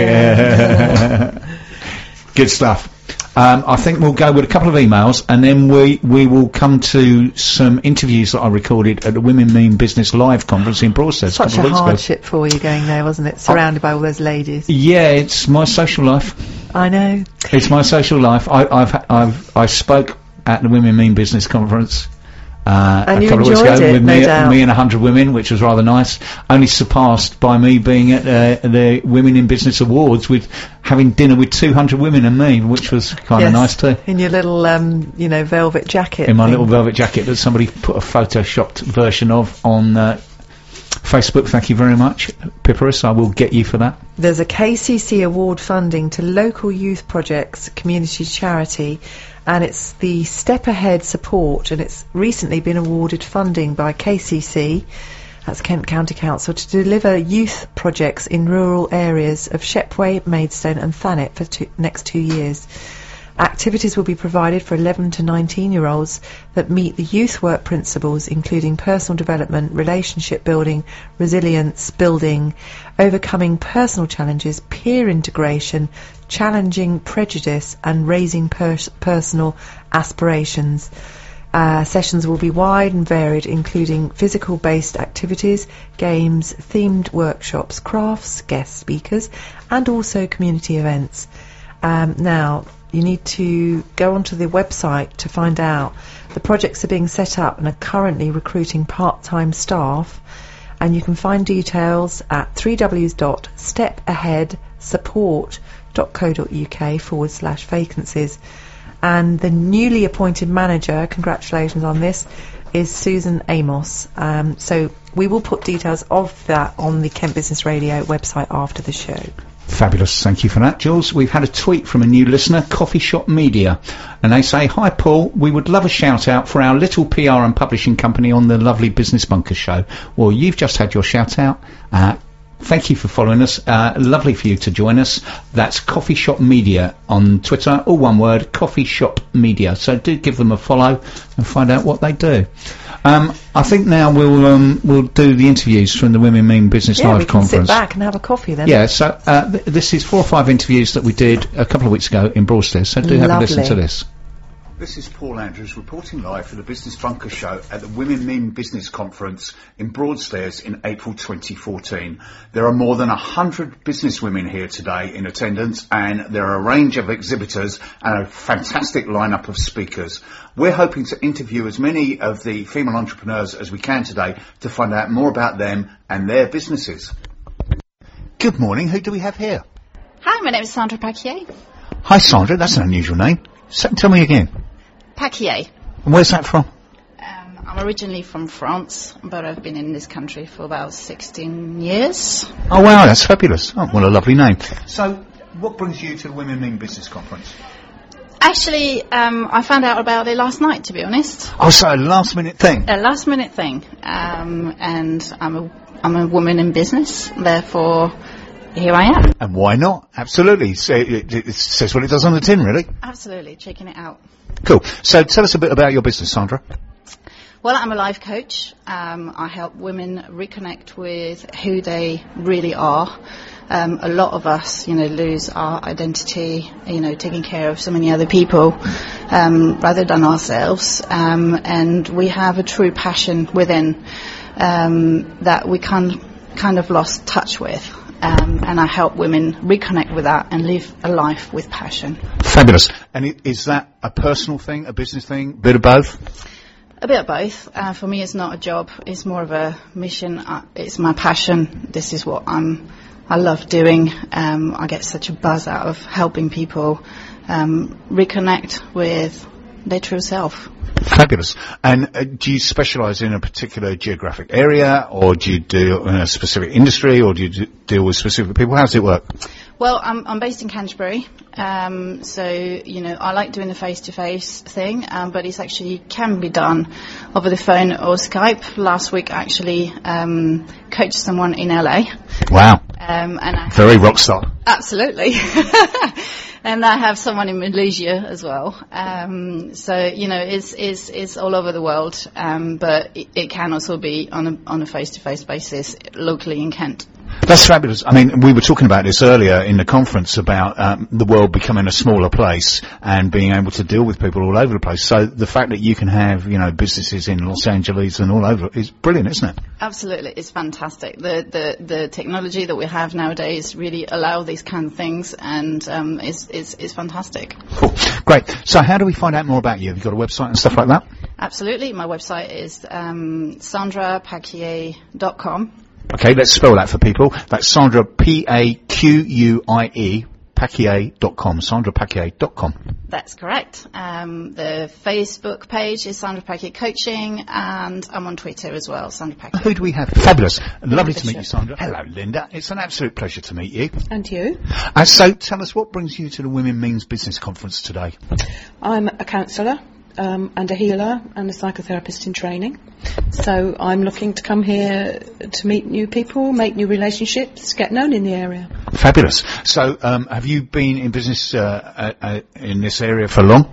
Good stuff. I think we'll go with a couple of emails, and then we will come to some interviews that I recorded at the Women Mean Business Live conference in Broadstairs a Such couple a of weeks ago. hardship for you going there, wasn't it? Surrounded by all those ladies. Yeah, it's my social life. I know. It's my social life. I spoke at the Women Mean Business conference And a you couple of weeks enjoyed ago it, with no me doubt. and 100 women, which was rather nice. Only surpassed by me being at the Women in Business Awards with having dinner with 200 women and me, which was kind of Yes, nice too. in your little, velvet jacket. In my thing. little velvet jacket that somebody put a photoshopped version of on Facebook. Thank you very much, Pipparus. I will get you for that. There's a KCC award funding to local youth projects, community charity, and it's the Step Ahead support, and it's recently been awarded funding by KCC, that's Kent County Council, to deliver youth projects in rural areas of Shepway, Maidstone and Thanet for next 2 years. Activities will be provided for 11 to 19-year-olds that meet the youth work principles, including personal development, relationship building, resilience building, overcoming personal challenges, peer integration, challenging prejudice, and raising personal aspirations. Sessions will be wide and varied, including physical-based activities, games, themed workshops, crafts, guest speakers, and also community events. Now, you need to go onto the website to find out. The projects are being set up and are currently recruiting part-time staff, and you can find details at www.stepaheadsupport.co.uk/vacancies. And the newly appointed manager, congratulations on this, is Susan Amos. So we will put details of that on the Kent Business Radio website after the show. Fabulous, thank you for that, Jules. We've had a tweet from a new listener, Coffee Shop Media, and they say, "Hi Paul, we would love a shout out for our little PR and publishing company on the lovely Business Bunker show." Well, you've just had your shout out. Thank you for following us. Lovely for you to join us. That's Coffee Shop Media on Twitter, all one word, Coffee Shop Media. So do give them a follow and find out what they do. I think now we'll do the interviews from the Women Mean Business Live conference. Sit back and have a coffee then. Yeah, so this is 4 or 5 interviews that we did a couple of weeks ago in Broadstairs, so do have a listen to this. This is Paul Andrews reporting live for the Business Bunker show at the Women Mean Business Conference in Broadstairs in April 2014. There are more than 100 businesswomen here today in attendance, and there are a range of exhibitors and a fantastic lineup of speakers. We're hoping to interview as many of the female entrepreneurs as we can today to find out more about them and their businesses. Good morning, who do we have here? Hi, my name is Sandra Paquier. Hi Sandra, that's an unusual name. Tell me again. Paquier. And where's that from? I'm originally from France, but I've been in this country for about 16 years. Oh wow, that's fabulous. Oh, what a lovely name. So, what brings you to the Women Mean Business Conference? Actually, I found out about it last night, to be honest. Oh, so a last minute thing? A last minute thing. And I'm a woman in business, therefore here I am. And why not? Absolutely. It says what it does on the tin, really. Absolutely, checking it out. Cool. So tell us a bit about your business, Sandra. Well, I'm a life coach. I help women reconnect with who they really are. A lot of us, lose our identity, taking care of so many other people, rather than ourselves. And we have a true passion within, that we kind of lost touch with. And I help women reconnect with that and live a life with passion. Fabulous. And is that a personal thing, a business thing, a bit of both? A bit of both. For me, it's not a job. It's more of a mission. It's my passion. This is what I love doing. I get such a buzz out of helping people reconnect with their true self. Fabulous. And do you specialise in a particular geographic area, or do you deal in a specific industry, or do you deal with specific people? How does it work? Well, I'm based in Canterbury, so I like doing the face-to-face thing, but it actually can be done over the phone or Skype. Last week, I actually coached someone in LA. Wow. And very rock star. Absolutely. And I have someone in Malaysia as well. So it's all over the world, but it can also be on a face-to-face basis locally in Kent. That's fabulous. I mean, we were talking about this earlier in the conference about the world becoming a smaller place and being able to deal with people all over the place. So the fact that you can have, businesses in Los Angeles and all over is brilliant, isn't it? Absolutely. It's fantastic. The technology that we have nowadays really allow these kind of things, and it's fantastic. Cool. Great. So how do we find out more about you? Have you got a website and stuff like that? Absolutely. My website is sandrapaquier.com. Okay, let's spell that for people. That's Sandra, P-A-Q-U-I-E, Paquier.com, sandrapaquier.com. That's correct. The Facebook page is Sandra Paquier Coaching, and I'm on Twitter as well, Sandra Paquier. Who do we have? Fabulous. Lovely to meet you, Sandra. Hello, Linda. It's an absolute pleasure to meet you. And you. So tell us, what brings you to the Women Means Business Conference today? I'm a counsellor. And a healer and a psychotherapist in training. So I'm looking to come here to meet new people, make new relationships, get known in the area. Fabulous. So have you been in business in this area for long?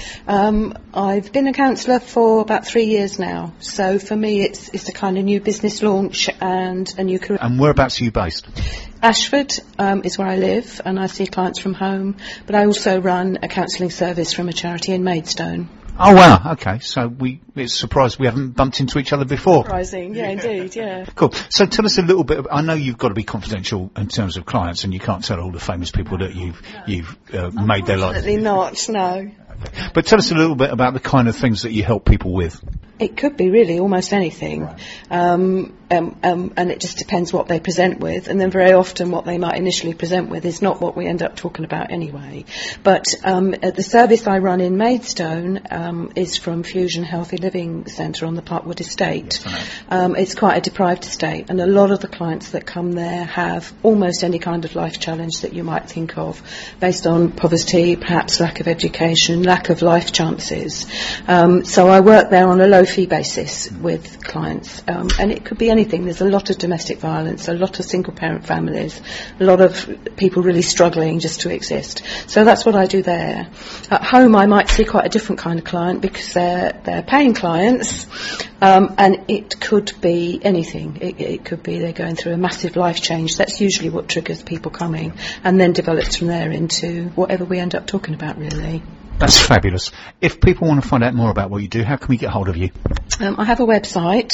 I've been a counsellor for about 3 years now. So for me it's a kind of new business launch and a new career. And whereabouts are you based? Ashford is where I live, and I see clients from home, but I also run a counselling service from a charity in Maidstone. Oh wow, okay, so it's surprised we haven't bumped into each other before. Surprising, yeah, indeed, yeah. Cool. So tell us a little bit, I know you've got to be confidential in terms of clients, and you can't tell all the famous people that you've made their life. Definitely not, no. Okay. But tell us a little bit about the kind of things that you help people with. It could be really almost anything, and it just depends what they present with, and then very often what they might initially present with is not what we end up talking about anyway. But the service I run in Maidstone is from Fusion Healthy Living Centre on the Parkwood Estate. It's quite a deprived estate, and a lot of the clients that come there have almost any kind of life challenge that you might think of, based on poverty, perhaps lack of education, lack of life chances. So I work there on a low fee basis with clients, and it could be anything. There's a lot of domestic violence, a lot of single parent families, a lot of people really struggling just to exist. So that's what I do there. At home I might see quite a different kind of client, because they're paying clients, and it could be anything. It could be they're going through a massive life change. That's usually what triggers people coming, and then develops from there into whatever we end up talking about, really. That's fabulous. If people want to find out more about what you do, how can we get hold of you? I have a website,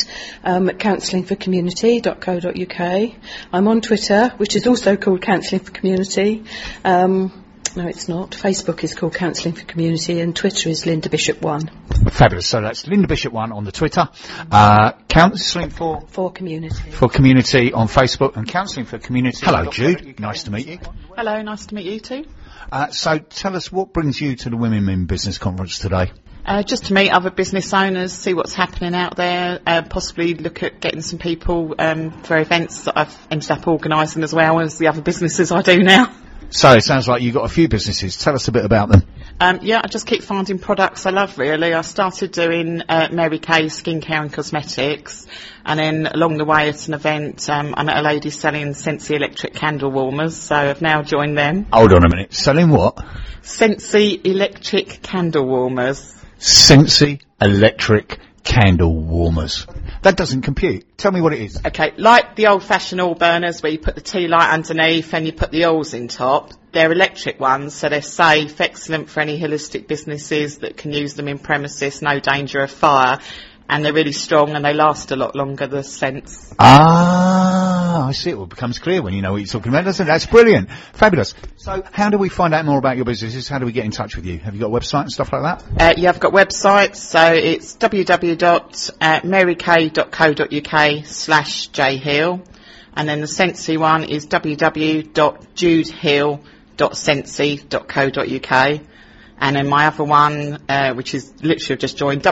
counsellingforcommunity.co.uk. I'm on Twitter, which is also called Counselling for Community. No, it's not. Facebook is called Counselling for Community, and Twitter is Linda Bishop 1. Fabulous. So that's Linda Bishop 1 on the Twitter. Counselling for Community. For Community on Facebook, and Counselling for Community. Hello, Jude. Nice to meet you. Hello, nice to meet you too. So tell us, what brings you to the Women in Business Conference today? Just to meet other business owners, see what's happening out there, possibly look at getting some people for events that I've ended up organising, as well as the other businesses I do now. So it sounds like you've got a few businesses. Tell us a bit about them. Yeah, I just keep finding products I love, really. I started doing Mary Kay skincare and cosmetics, and then along the way at an event I met a lady selling Sensi electric candle warmers, so I've now joined them. Hold on a minute. Selling what? Sensi electric candle warmers. Sensi electric candle warmers. That doesn't compute. Tell me what it is. Okay, like the old-fashioned oil burners where you put the tea light underneath and you put the oils in top. They're electric ones, so they're safe, excellent for any holistic businesses that can use them in premises, no danger of fire. And they're really strong and they last a lot longer, the scents. Ah, I see. It all becomes clear when you know what you're talking about, doesn't it? That's brilliant. Fabulous. So how do we find out more about your businesses? How do we get in touch with you? Have you got a website and stuff like that? Yeah, I've got websites. So it's www.marykay.co.uk/jhill. And then the Sensi one is www.judehill.sensi.co.uk. And then my other one, which is literally I've just joined,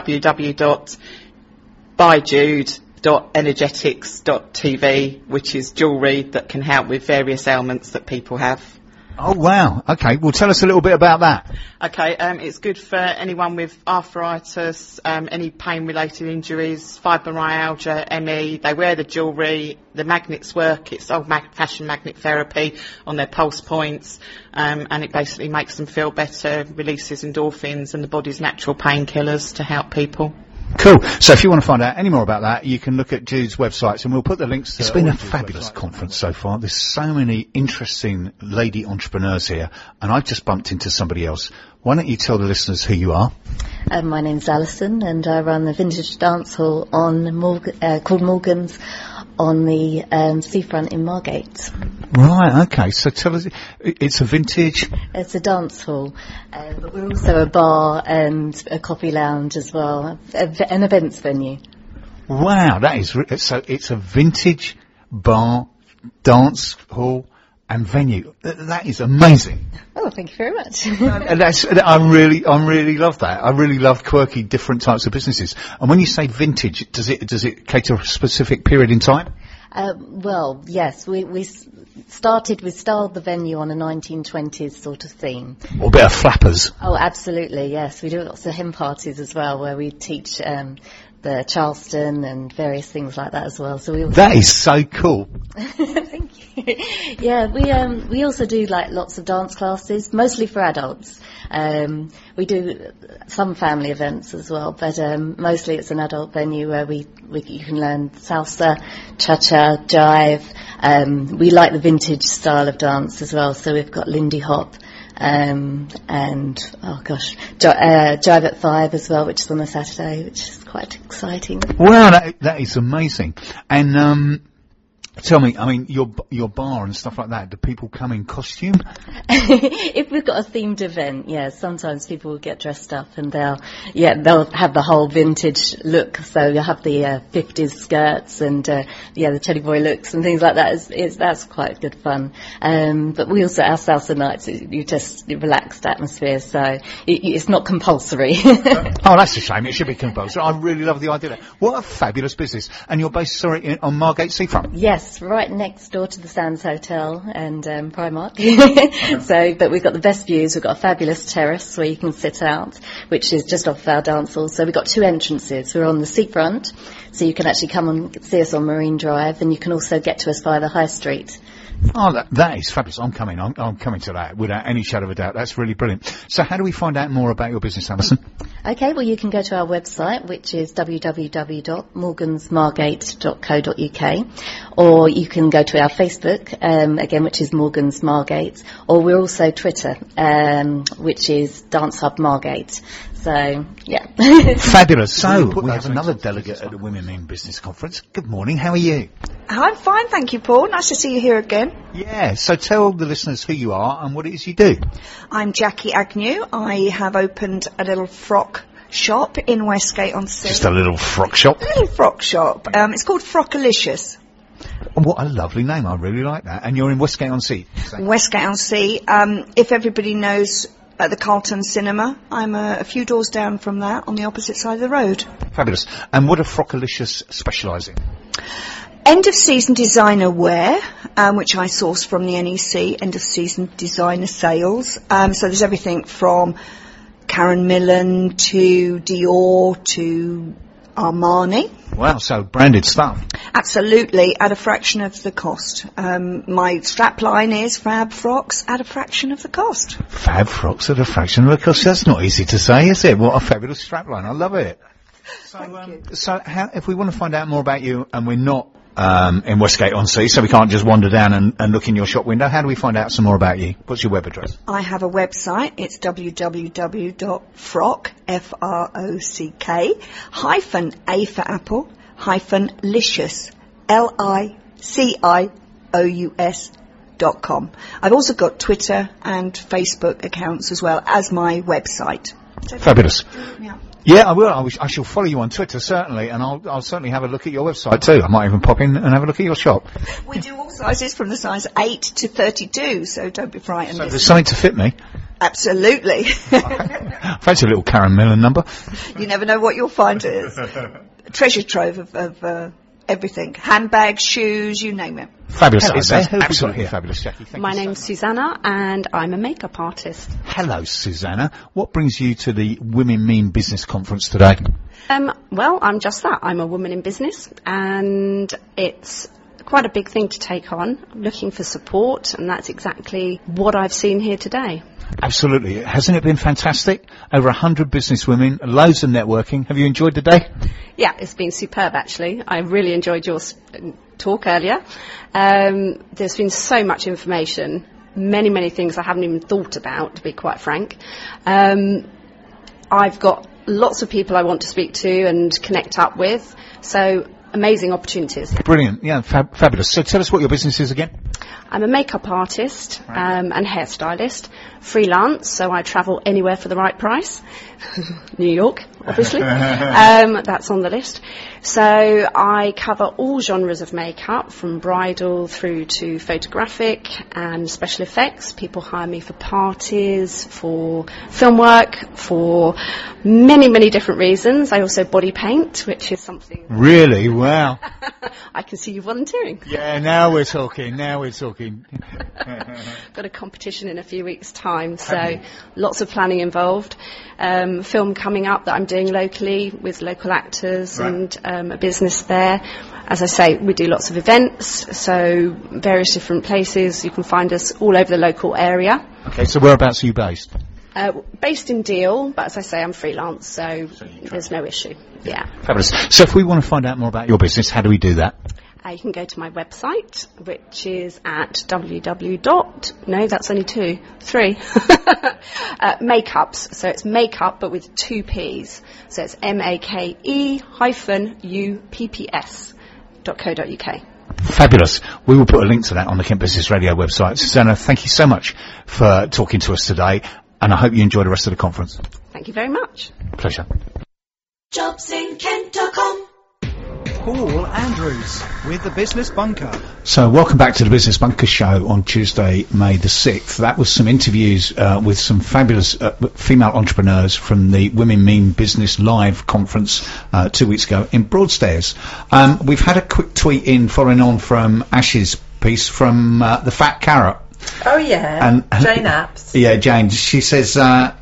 www.byjude.energetics.tv, which is jewellery that can help with various ailments that people have. Oh, wow. Okay, well, tell us a little bit about that. Okay, it's good for anyone with arthritis, any pain-related injuries, fibromyalgia, ME. They wear the jewellery, the magnets work, it's old-fashioned magnet therapy on their pulse points, and it basically makes them feel better, releases endorphins and the body's natural painkillers to help people. Cool. So if you want to find out any more about that, you can look at Jude's websites, and we'll put the links to. It's been a fabulous conference so far. There's so many interesting lady entrepreneurs here, and I've just bumped into somebody else. Why don't you tell the listeners who you are? My name's Alison, and I run the vintage dance hall on called Morgan's on the seafront in Margate. Right, okay. So tell us, it's a vintage... It's a dance hall, but we're also a bar and a coffee lounge as well, an events venue. Wow, that is... So it's a vintage bar, dance hall and venue. That is amazing. Oh, thank you very much. And I really love that. I really love quirky, different types of businesses. And when you say vintage, does it cater to a specific period in time? Well, yes, we styled the venue on a 1920s sort of theme. Or a bit of flappers. Oh, absolutely, yes. We do lots of hen parties as well, where we teach the Charleston and various things like that as well. So that is so cool. Thank you. Yeah, we also do like lots of dance classes, mostly for adults. We do some family events as well, but mostly it's an adult venue where you can learn salsa, cha-cha, jive. We like the vintage style of dance as well, so we've got Lindy Hop. And Jive at 5 as well, which is on a Saturday, which is quite exciting. Wow, that is amazing. And Tell me, I mean, your bar and stuff like that, do people come in costume? If we've got a themed event, yeah, sometimes people will get dressed up and they'll have the whole vintage look. So you'll have the 50s skirts and the Teddy Boy looks and things like that. That's quite good fun. But we also, our salsa nights, you just relaxed atmosphere, so it's not compulsory. Oh, that's a shame. It should be compulsory. I really love the idea of that. What a fabulous business. And you're based, on Margate Seafront? Yes, right next door to the Sands Hotel and Primark. But we've got the best views. We've got a fabulous terrace where you can sit out, which is just off our dance hall. So we've got 2 entrances. We're on the seafront, so you can actually come and see us on Marine Drive, and you can also get to us via the High Street. Oh, that is fabulous. I'm coming to that without any shadow of a doubt. That's really brilliant. So how do we find out more about your business, Alison? Okay, well, you can go to our website, which is www.morgansmargate.co.uk, or you can go to our Facebook, again, which is Morgans Margate, or we're also Twitter, which is Dance Hub Margate. So, yeah. Fabulous. So, we have another delegate at the Women in Business Conference. Good morning. How are you? I'm fine, thank you, Paul. Nice to see you here again. Yeah, so tell the listeners who you are and what it is you do. I'm Jackie Agnew. I have opened a little frock shop in Westgate-on-Sea. Just a little frock shop? A little frock shop. It's called Frockalicious. What a lovely name. I really like that. And you're in Westgate-on-Sea? Westgate-on-Sea. If everybody knows at the Carlton Cinema, I'm a few doors down from that on the opposite side of the road. Fabulous. And what do Frockalicious specialise in? End of season designer wear, which I source from the NEC, end of season designer sales. So there's everything from Karen Millen to Dior to Armani. Wow, so branded stuff. Absolutely, at a fraction of the cost. My strapline is Fab Frocks at a fraction of the cost. Fab Frocks at a fraction of the cost. That's not easy to say, is it? What a fabulous strapline. I love it. So how, if we want to find out more about you, and we're not in Westgate-on-Sea, so we can't just wander down and look in your shop window, how do we find out some more about you? What's your web address? I have a website. It's www.frock, F-R-O-C-K, -A for apple, -licious, LICIOUS.com. I've also got Twitter and Facebook accounts as well as my website. Fabulous. Yeah. Yeah, I will. I shall follow you on Twitter, certainly, and I'll certainly have a look at your website too. I might even pop in and have a look at your shop. We do all sizes from the size 8 to 32, so don't be frightened. So there's something to fit me. Absolutely. Fancy a little Karen Millen number. You never know what you'll find. Treasure trove of everything. Handbags, shoes, you name it. Fabulous. Hello, It's absolutely fabulous, Jackie. Thank My you so name's much. Susanna and I'm a makeup artist. Hello, Susanna. What brings you to the Women Mean Business Conference today? Well, I'm just that. I'm a woman in business and it's quite a big thing to take on. I'm looking for support and that's exactly what I've seen here today. Absolutely. Hasn't it been fantastic? Over 100 business women, loads of networking. Have you enjoyed the day? Yeah, it's been superb actually. I really enjoyed your talk earlier. There's been so much information, many things I haven't even thought about, to be quite frank. I've got lots of people I want to speak to and connect up with, so amazing opportunities. Brilliant. Yeah, fabulous. So tell us what your business is again. I'm a makeup artist and hairstylist, freelance, so I travel anywhere for the right price. New York, obviously. That's on the list. So I cover all genres of makeup, from bridal through to photographic and special effects. People hire me for parties, for film work, for many different reasons. I also body paint, which is something... Really? Wow. I can see you volunteering. Yeah, now we're talking. Got a competition in a few weeks' time, so lots of planning involved. Film coming up that I'm doing locally with local actors and a business there. As I say, we do lots of events, so various different places. You can find us all over the local area. Okay, so whereabouts are you based? Based in Deal, but as I say, I'm freelance, so there's no issue. Yeah. Fabulous. So if we want to find out more about your business, how do we do that? You can go to my website, which is at makeups. So it's makeup, but with 2 P's. So it's MAKE-UPPS.co.uk. Fabulous. We will put a link to that on the Kent Business Radio website. Susanna, thank you so much for talking to us today, and I hope you enjoy the rest of the conference. Thank you very much. Pleasure. JobsInKent.com. Paul Andrews with the Business Bunker. So welcome back to the Business Bunker Show on Tuesday, May the 6th. That was some interviews with some fabulous female entrepreneurs from the Women Mean Business Live conference 2 weeks ago in Broadstairs. We've had a quick tweet in following on from Ash's piece from the Fat Carrot. Oh yeah, and Jane Apps. Yeah, Jane. She says,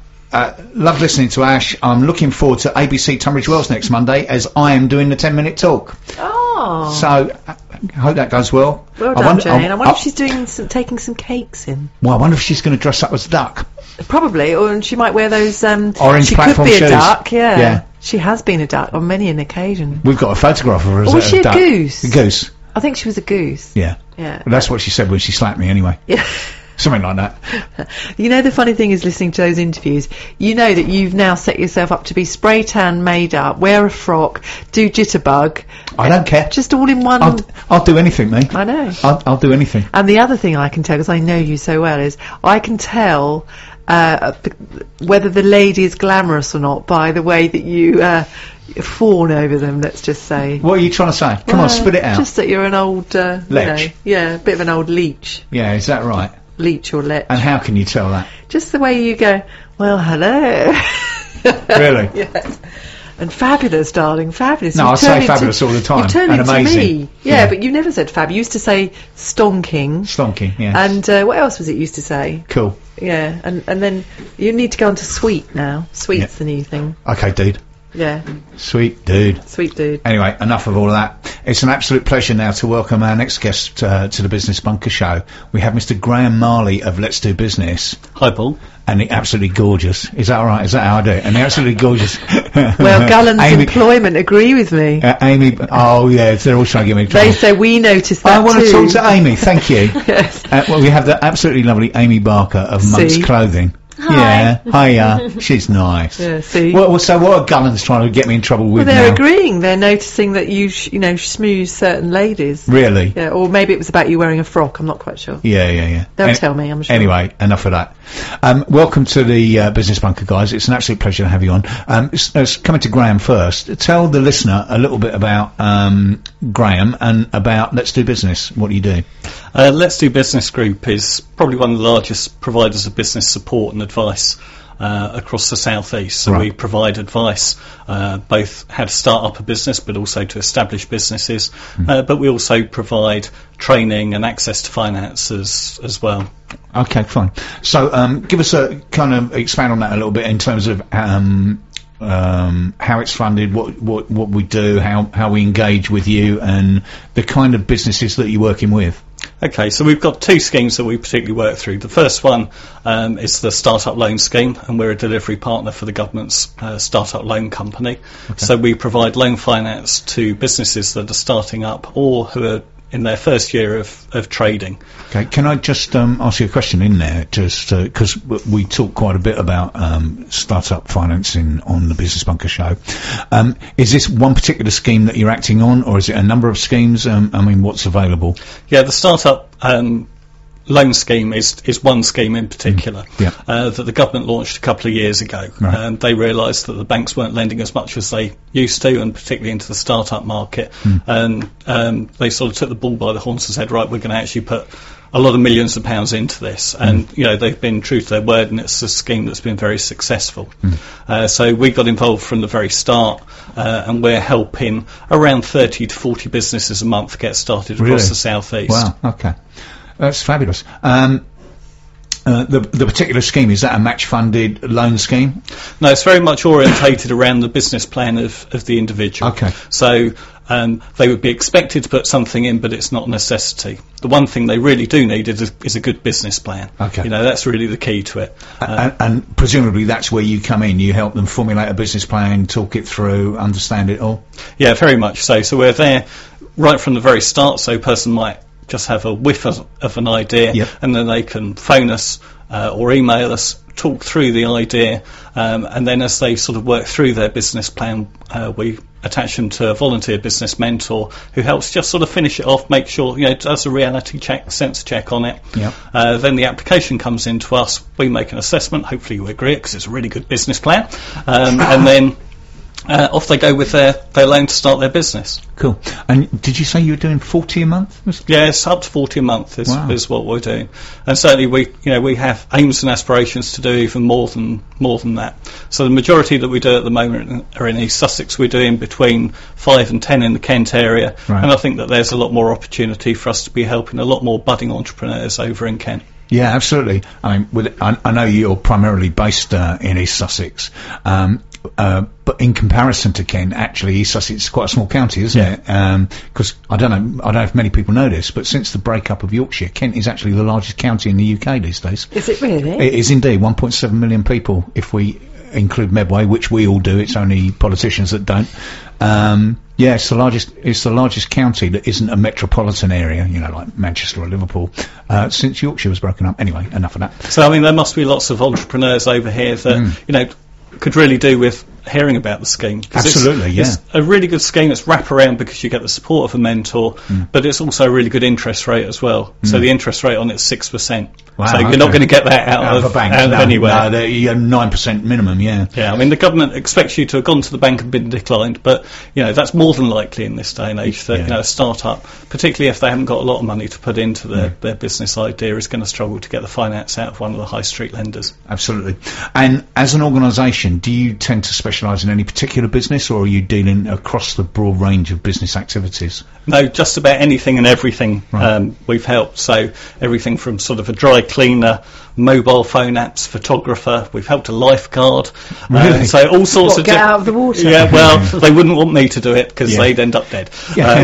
love listening to Ash. I'm looking forward to ABC Tunbridge Wells next Monday as I am doing the 10-minute talk. Oh. So, I hope that goes well. Well done, Jane. I wonder if she's taking some cakes in. Well, I wonder if she's going to dress up as a duck. Probably, or she might wear those orange she platform could be shoes. A duck, yeah. She has been a duck on many an occasion. We've got a photograph of her as or was she a duck. goose? A goose. I think she was a goose. Yeah. Yeah. Well, that's what she said when she slapped me anyway. Yeah. Something like that. You know, the funny thing is listening to those interviews, you know that you've now set yourself up to be spray tan, made up, wear a frock, do jitterbug. I don't care. Just all in one. I'll do anything, mate. I know. I'll do anything. And the other thing I can tell, because I know you so well, is I can tell whether the lady is glamorous or not by the way that you fawn over them, let's just say. What are you trying to say? Come on, spit it out. Just that you're an old... lech. A bit of an old leech. Yeah, is that right? Leech or lech. And how can you tell that? Just the way you go, well, hello. Really? Yes. And fabulous, darling, fabulous. No, I say fabulous all the time. You've turned and into amazing. me. Yeah, but you never said fab. You used to say stonking. Stonking, yeah. And what else was it you used to say? Cool. Yeah, and then you need to go on to sweet now. Sweet's the new thing. Okay, dude. Yeah. Sweet dude. Sweet dude. Anyway, enough of all of that. It's an absolute pleasure now to welcome our next guest to the Business Bunker Show. We have Mr. Graham Marley of Let's Do Business. Hi, Paul. And the absolutely gorgeous. Is that all right? Is that how I do it? And the absolutely gorgeous. Well, Gallant's Employment agree with me. Amy. Oh, yeah. They're all trying to get me in trouble. They say we noticed that I want to talk to Amy. Thank you. Yes. Well, we have the absolutely lovely Amy Barker of Monk's Clothing. Hi. Yeah, hiya. She's nice. Yeah, see. Well, so what are Gullens trying to get me in trouble with Well, they're now? agreeing. They're noticing that you schmooze certain ladies. Really? Yeah, or maybe it was about you wearing a frock. I'm not quite sure. Yeah. They'll tell me, I'm sure. Anyway, enough of that. Welcome to the Business Bunker, guys. It's an absolute pleasure to have you on. Coming to Graham first. Tell the listener a little bit about Graham and about Let's Do Business. What do you do? Let's Do Business Group is probably one of the largest providers of business support and advice across the South East. So we provide advice both how to start up a business but also to establish businesses. But we also provide training and access to finances as well. Okay, fine. So give us a kind of expand on that a little bit in terms of how it's funded, what we do, how we engage with you, and the kind of businesses that you're working with. Okay, so we've got two schemes that we particularly work through. The first one is the Startup Loan Scheme, and we're a delivery partner for the government's Startup Loan Company. Okay. So we provide loan finance to businesses that are starting up or who are in their first year of trading. Okay, can I just ask you a question in there, just because we talk quite a bit about startup financing on the Business Bunker Show. Is this one particular scheme that you're acting on, or is it a number of schemes? I mean, what's available? Yeah, the Startup Loan Scheme is one scheme in particular that the government launched a couple of years ago. Right. They realised that the banks weren't lending as much as they used to, and particularly into the start-up market. And they sort of took the bull by the horns and said, right, we're going to actually put a lot of millions of pounds into this. And, you know, they've been true to their word, and it's a scheme that's been very successful. So we got involved from the very start, and we're helping around 30 to 40 businesses a month get started across the South East. Wow, okay. That's fabulous. The particular scheme, is that a match-funded loan scheme? No, it's very much orientated around the business plan of the individual. Okay. So they would be expected to put something in, but it's not a necessity. The one thing they really do need is a good business plan. Okay. You know, that's really the key to it. And presumably that's where you come in. You help them formulate a business plan, talk it through, understand it all? Yeah, very much so. So we're there right from the very start, so a person might just have a whiff of an idea, and then they can phone us or email us talk through the idea, and then as they sort of work through their business plan, we attach them to a volunteer business mentor who helps just sort of finish it off, make sure, does a reality check, sense check on it. Then the application comes in to us, we make an assessment, hopefully you agree it because it's a really good business plan, and then off they go with their loan to start their business. Cool. And did you say you were doing 40 a month? Yeah, it's up to 40 a month is what we're doing. And certainly we have aims and aspirations to do even more than that. So the majority that we do at the moment are in East Sussex. We're doing between 5 and 10 in the Kent area. Right. And I think that there's a lot more opportunity for us to be helping a lot more budding entrepreneurs over in Kent. Yeah, absolutely. I mean, I know you're primarily based in East Sussex, but in comparison to Kent, actually, East Sussex is quite a small county, isn't it? Because I don't know if many people know this, but since the breakup of Yorkshire, Kent is actually the largest county in the UK these days. Is it really? It is indeed. 1.7 million people, if we include Medway, which we all do. It's only politicians that don't. Yeah, it's the largest county that isn't a metropolitan area, like Manchester or Liverpool, since Yorkshire was broken up. Anyway, enough of that. So, I mean, there must be lots of entrepreneurs over here that, could really do with hearing about the scheme. Absolutely, it's a really good scheme. It's wraparound because you get the support of a mentor, but it's also a really good interest rate as well. So the interest rate on it's 6%. Wow, so you're not going to get that out of a bank, out of anywhere. No, you have 9% minimum, Yeah, I mean, the government expects you to have gone to the bank and been declined, but, that's more than likely in this day and age that, a start-up, particularly if they haven't got a lot of money to put into their business idea, is going to struggle to get the finance out of one of the high street lenders. Absolutely. And as an organisation, do you tend to specialise in any particular business, or are you dealing across the broad range of business activities? No, just about anything and everything. Right. We've helped. So everything from sort of a dry cleaner, mobile phone apps, photographer. We've helped a lifeguard. Really? So all sorts of get out of the water. Yeah, well, they wouldn't want me to do it because they'd end up dead.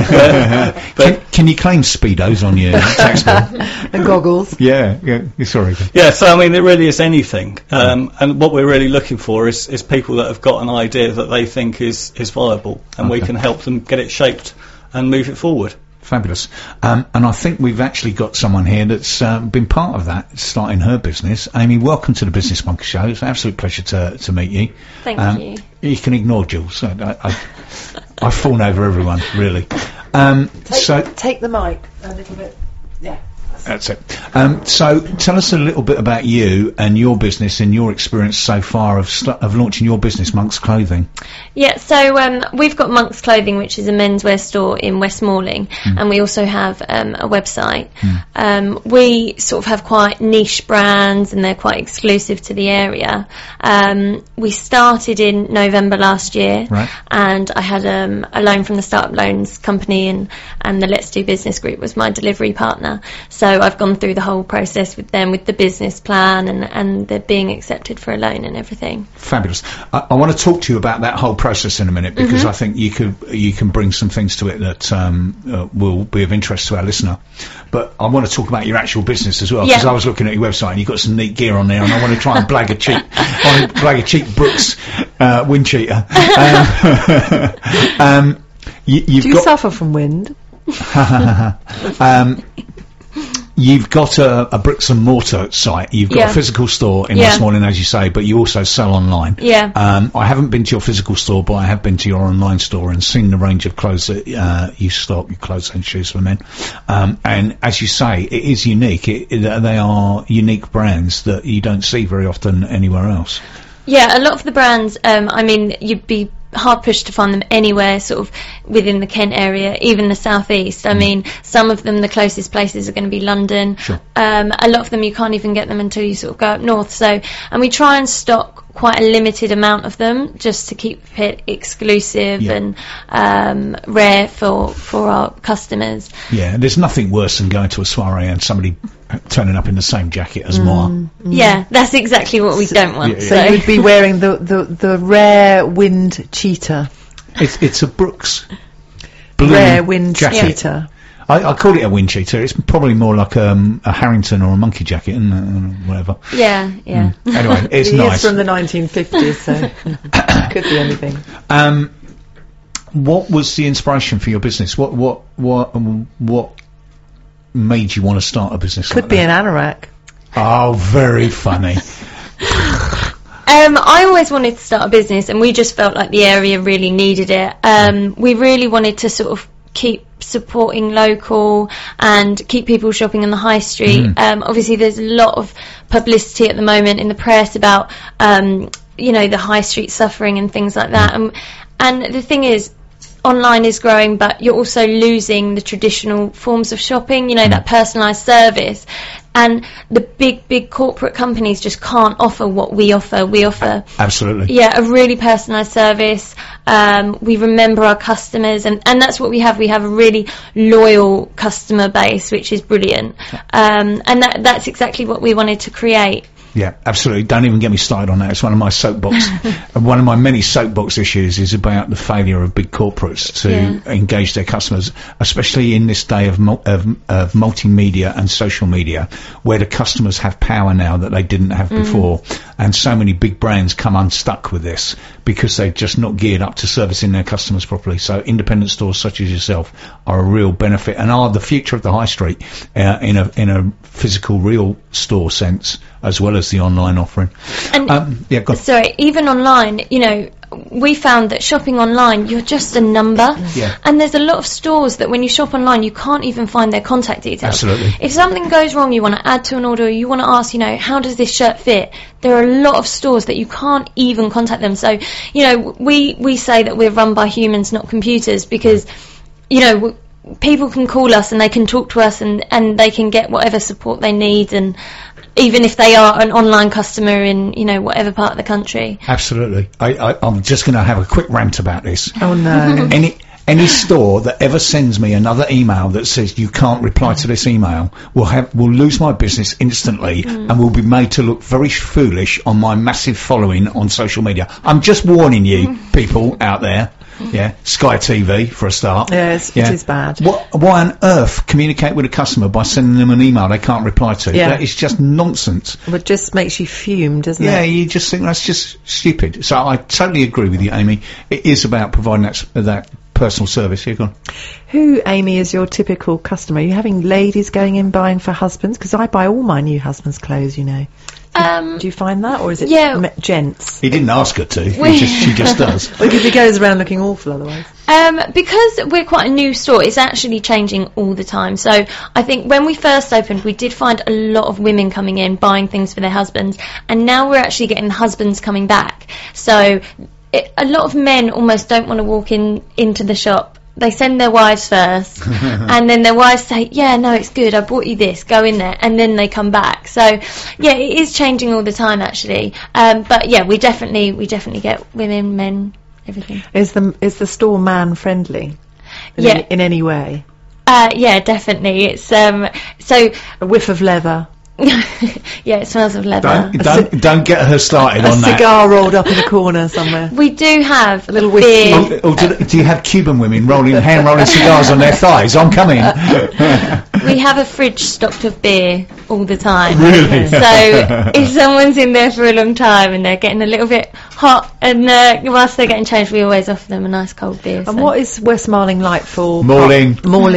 But can you claim speedos on your tax bill? And goggles. Yeah. Sorry. Yeah. So I mean, it really is anything. And what we're really looking for is people that have got an idea that they think is viable, and we can help them get it shaped and move it forward. Fabulous. And I think we've actually got someone here that's been part of that, starting her business. Amy, welcome to the Business Bunker Show. It's an absolute pleasure to meet you. Thank you. You can ignore Jules. I've fallen over everyone, really. Take the mic a little bit. Yeah. That's it. So tell us a little bit about you and your business and your experience so far of launching your business, Monk's Clothing. Yeah, so we've got Monk's Clothing, which is a menswear store in West Malling, and we also have a website. We sort of have quite niche brands, and they're quite exclusive to the area. We started in November last year, right. And I had a loan from the Startup Loans company, and the Let's Do Business Group was my delivery partner. So I've gone through the whole process with them, with the business plan and they're being accepted for a loan and everything. Fabulous. I want to talk to you about that whole process in a minute, because I think you can bring some things to it that will be of interest to our listener. But I want to talk about your actual business as well, because I was looking at your website and you've got some neat gear on there, and I want to try and blag a cheap Brooks wind cheater. Do you suffer from wind? You've got a bricks and mortar site. You've got a physical store in West Malling, as you say, but you also sell online. Yeah. I haven't been to your physical store, but I have been to your online store and seen the range of clothes that you stock, your clothes and shoes for men. And as you say, it is unique. They are unique brands that you don't see very often anywhere else. Yeah, a lot of the brands, I mean, you'd be hard pushed to find them anywhere sort of within the Kent area, even the southeast. I mean, some of them, the closest places are going to be London. Sure. A lot of them you can't even get them until you sort of go up north. So, and we try and stock quite a limited amount of them just to keep it exclusive and rare for our customers. Yeah, there's nothing worse than going to a soiree and somebody turning up in the same jacket as Moa. Yeah, that's exactly what we don't want. So you'd be wearing the rare wind cheetah. It's a Brooks blue rare wind jacket. cheetah. I call it a wind cheetah. It's probably more like a Harrington or a monkey jacket, and whatever. Yeah. Anyway, it's nice. It's from the 1950s, so could be anything. What was the inspiration for your business? What made you want to start a business? Could like be that? an anorak. Oh, very funny. I always wanted to start a business, and we just felt like the area really needed it. We really wanted to sort of keep supporting local and keep people shopping on the high street. Obviously there's a lot of publicity at the moment in the press about the high street suffering and things like that, and the thing is, online is growing, but you're also losing the traditional forms of shopping, that personalised service. And the big corporate companies just can't offer what we offer. We offer absolutely, a really personalised service. We remember our customers, and that's what we have. We have a really loyal customer base, which is brilliant. And that's exactly what we wanted to create. Yeah, absolutely. Don't even get me started on that. It's one of my soapbox, one of my many soapbox issues is about the failure of big corporates to engage their customers, especially in this day of multimedia and social media, where the customers have power now that they didn't have before. And so many big brands come unstuck with this because they're just not geared up to servicing their customers properly. So independent stores such as yourself are a real benefit and are the future of the high street in a physical, real store sense, as well as the online offering. And even online, we found that shopping online, you're just a number. Yeah. And there's a lot of stores that when you shop online, you can't even find their contact details. Absolutely. If something goes wrong, you want to add to an order, you want to ask, how does this shirt fit? There are a lot of stores that you can't even contact them. So, we say that we're run by humans, not computers, because, people can call us and they can talk to us and they can get whatever support they need, and even if they are an online customer in whatever part of the country. Absolutely. I'm just going to have a quick rant about this. Oh no. Any store that ever sends me another email that says you can't reply to this email will lose my business instantly and will be made to look very foolish on my massive following on social media. I'm just warning you, people out there. Yeah, Sky TV for a start. Yes, it is bad. Why on earth communicate with a customer by sending them an email they can't reply to? Yeah. That is just nonsense. It just makes you fume, doesn't it? Yeah, you just think that's just stupid. So I totally agree with you, Amy. It is about providing that personal service. Here, go on. Who, Amy, is your typical customer? Are you having ladies going in buying for husbands? Because I buy all my new husband's clothes, Do you find that, or is it gents? He didn't ask her to. She just does. Because he goes around looking awful otherwise. Because we're quite a new store, it's actually changing all the time. So I think when we first opened, we did find a lot of women coming in, buying things for their husbands. And now we're actually getting the husbands coming back. So a lot of men almost don't want to walk into the shop. They send their wives first, and then their wives say, yeah, no, it's good, I bought you this, go in there, and then they come back. So, yeah, it is changing all the time, actually. But, yeah, we definitely get women, men, everything. Is the store man-friendly in any way? Yeah, definitely. It's so a whiff of leather. Yeah, it smells of leather. Don't get her started on that. A cigar rolled up in a corner somewhere. We do have a little whiskey. Do you have Cuban women hand rolling cigars on their thighs? I'm coming. We have a fridge stocked of beer all the time. Really? So if someone's in there for a long time and they're getting a little bit hot, and whilst they're getting changed, we always offer them a nice cold beer. And what is West Marling like for Marling?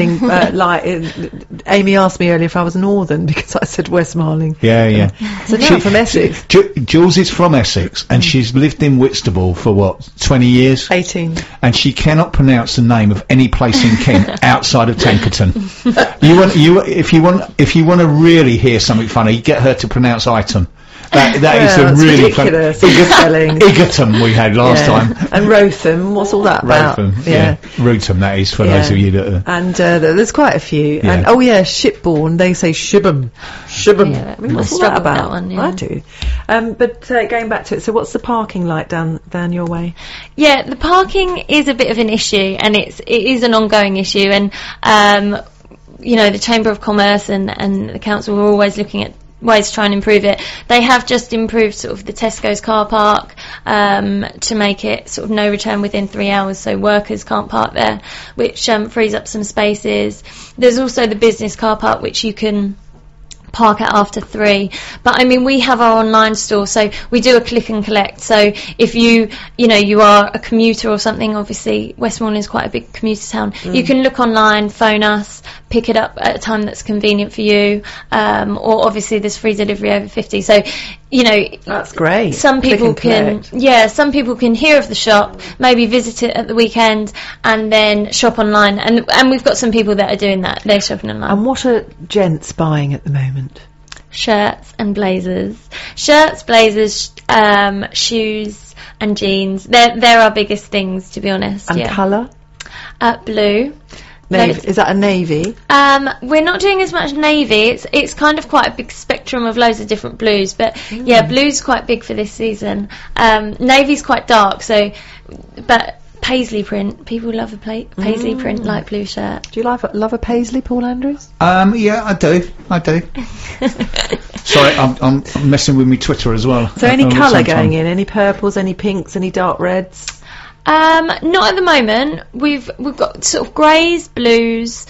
Amy asked me earlier if I was northern because I said West Marling. Yeah. So now from Essex. Jules is from Essex, and she's lived in Whitstable for 20 years? 18. And she cannot pronounce the name of any place in Kent outside of Tankerton. If you want to really hear something funny, get her to pronounce Iton. That is a really funny. Egerton we had last time. And Rotham, what's all that about? Rotham, yeah. Rotham, that is, for those of you that are... And there's quite a few. Yeah. And, Shipbourne, they say Shibham. Yeah, I mean, what's all that about? That one, yeah. I do. But going back to it, so what's the parking like down your way? Yeah, the parking is a bit of an issue, and it is an ongoing issue, and, the Chamber of Commerce and the Council are always looking at ways to try and improve it. They have just improved sort of the Tesco's car park to make it sort of no return within 3 hours, so workers can't park there, which frees up some spaces. There's also the business car park, which you can park at after 3. But I mean, we have our online store, so we do a click and collect. So if you are a commuter or something, obviously Westmoreland is quite a big commuter town, you can look online, phone us, pick it up at a time that's convenient for you, or obviously there's free delivery over 50. So, you know, that's great. Some people can hear of the shop, maybe visit it at the weekend, and then shop online. And we've got some people that are doing that. They're shopping online. And what are gents buying at the moment? Shirts and blazers. Shirts, blazers, shoes and jeans. They're our biggest things, to be honest. And colour? Blue. Navy. Is that a navy? We're not doing as much navy. It's kind of quite a big spectrum of loads of different blues. But yeah, blue's quite big for this season. Navy's quite dark, but paisley print. People love a paisley print, light blue shirt. Do you love a paisley, Paul Andrews? Yeah, I do. Sorry, I'm messing with my Twitter as well. So any colour going in? Any purples? Any pinks? Any dark reds? Not at the moment. We've got sort of greys, blues,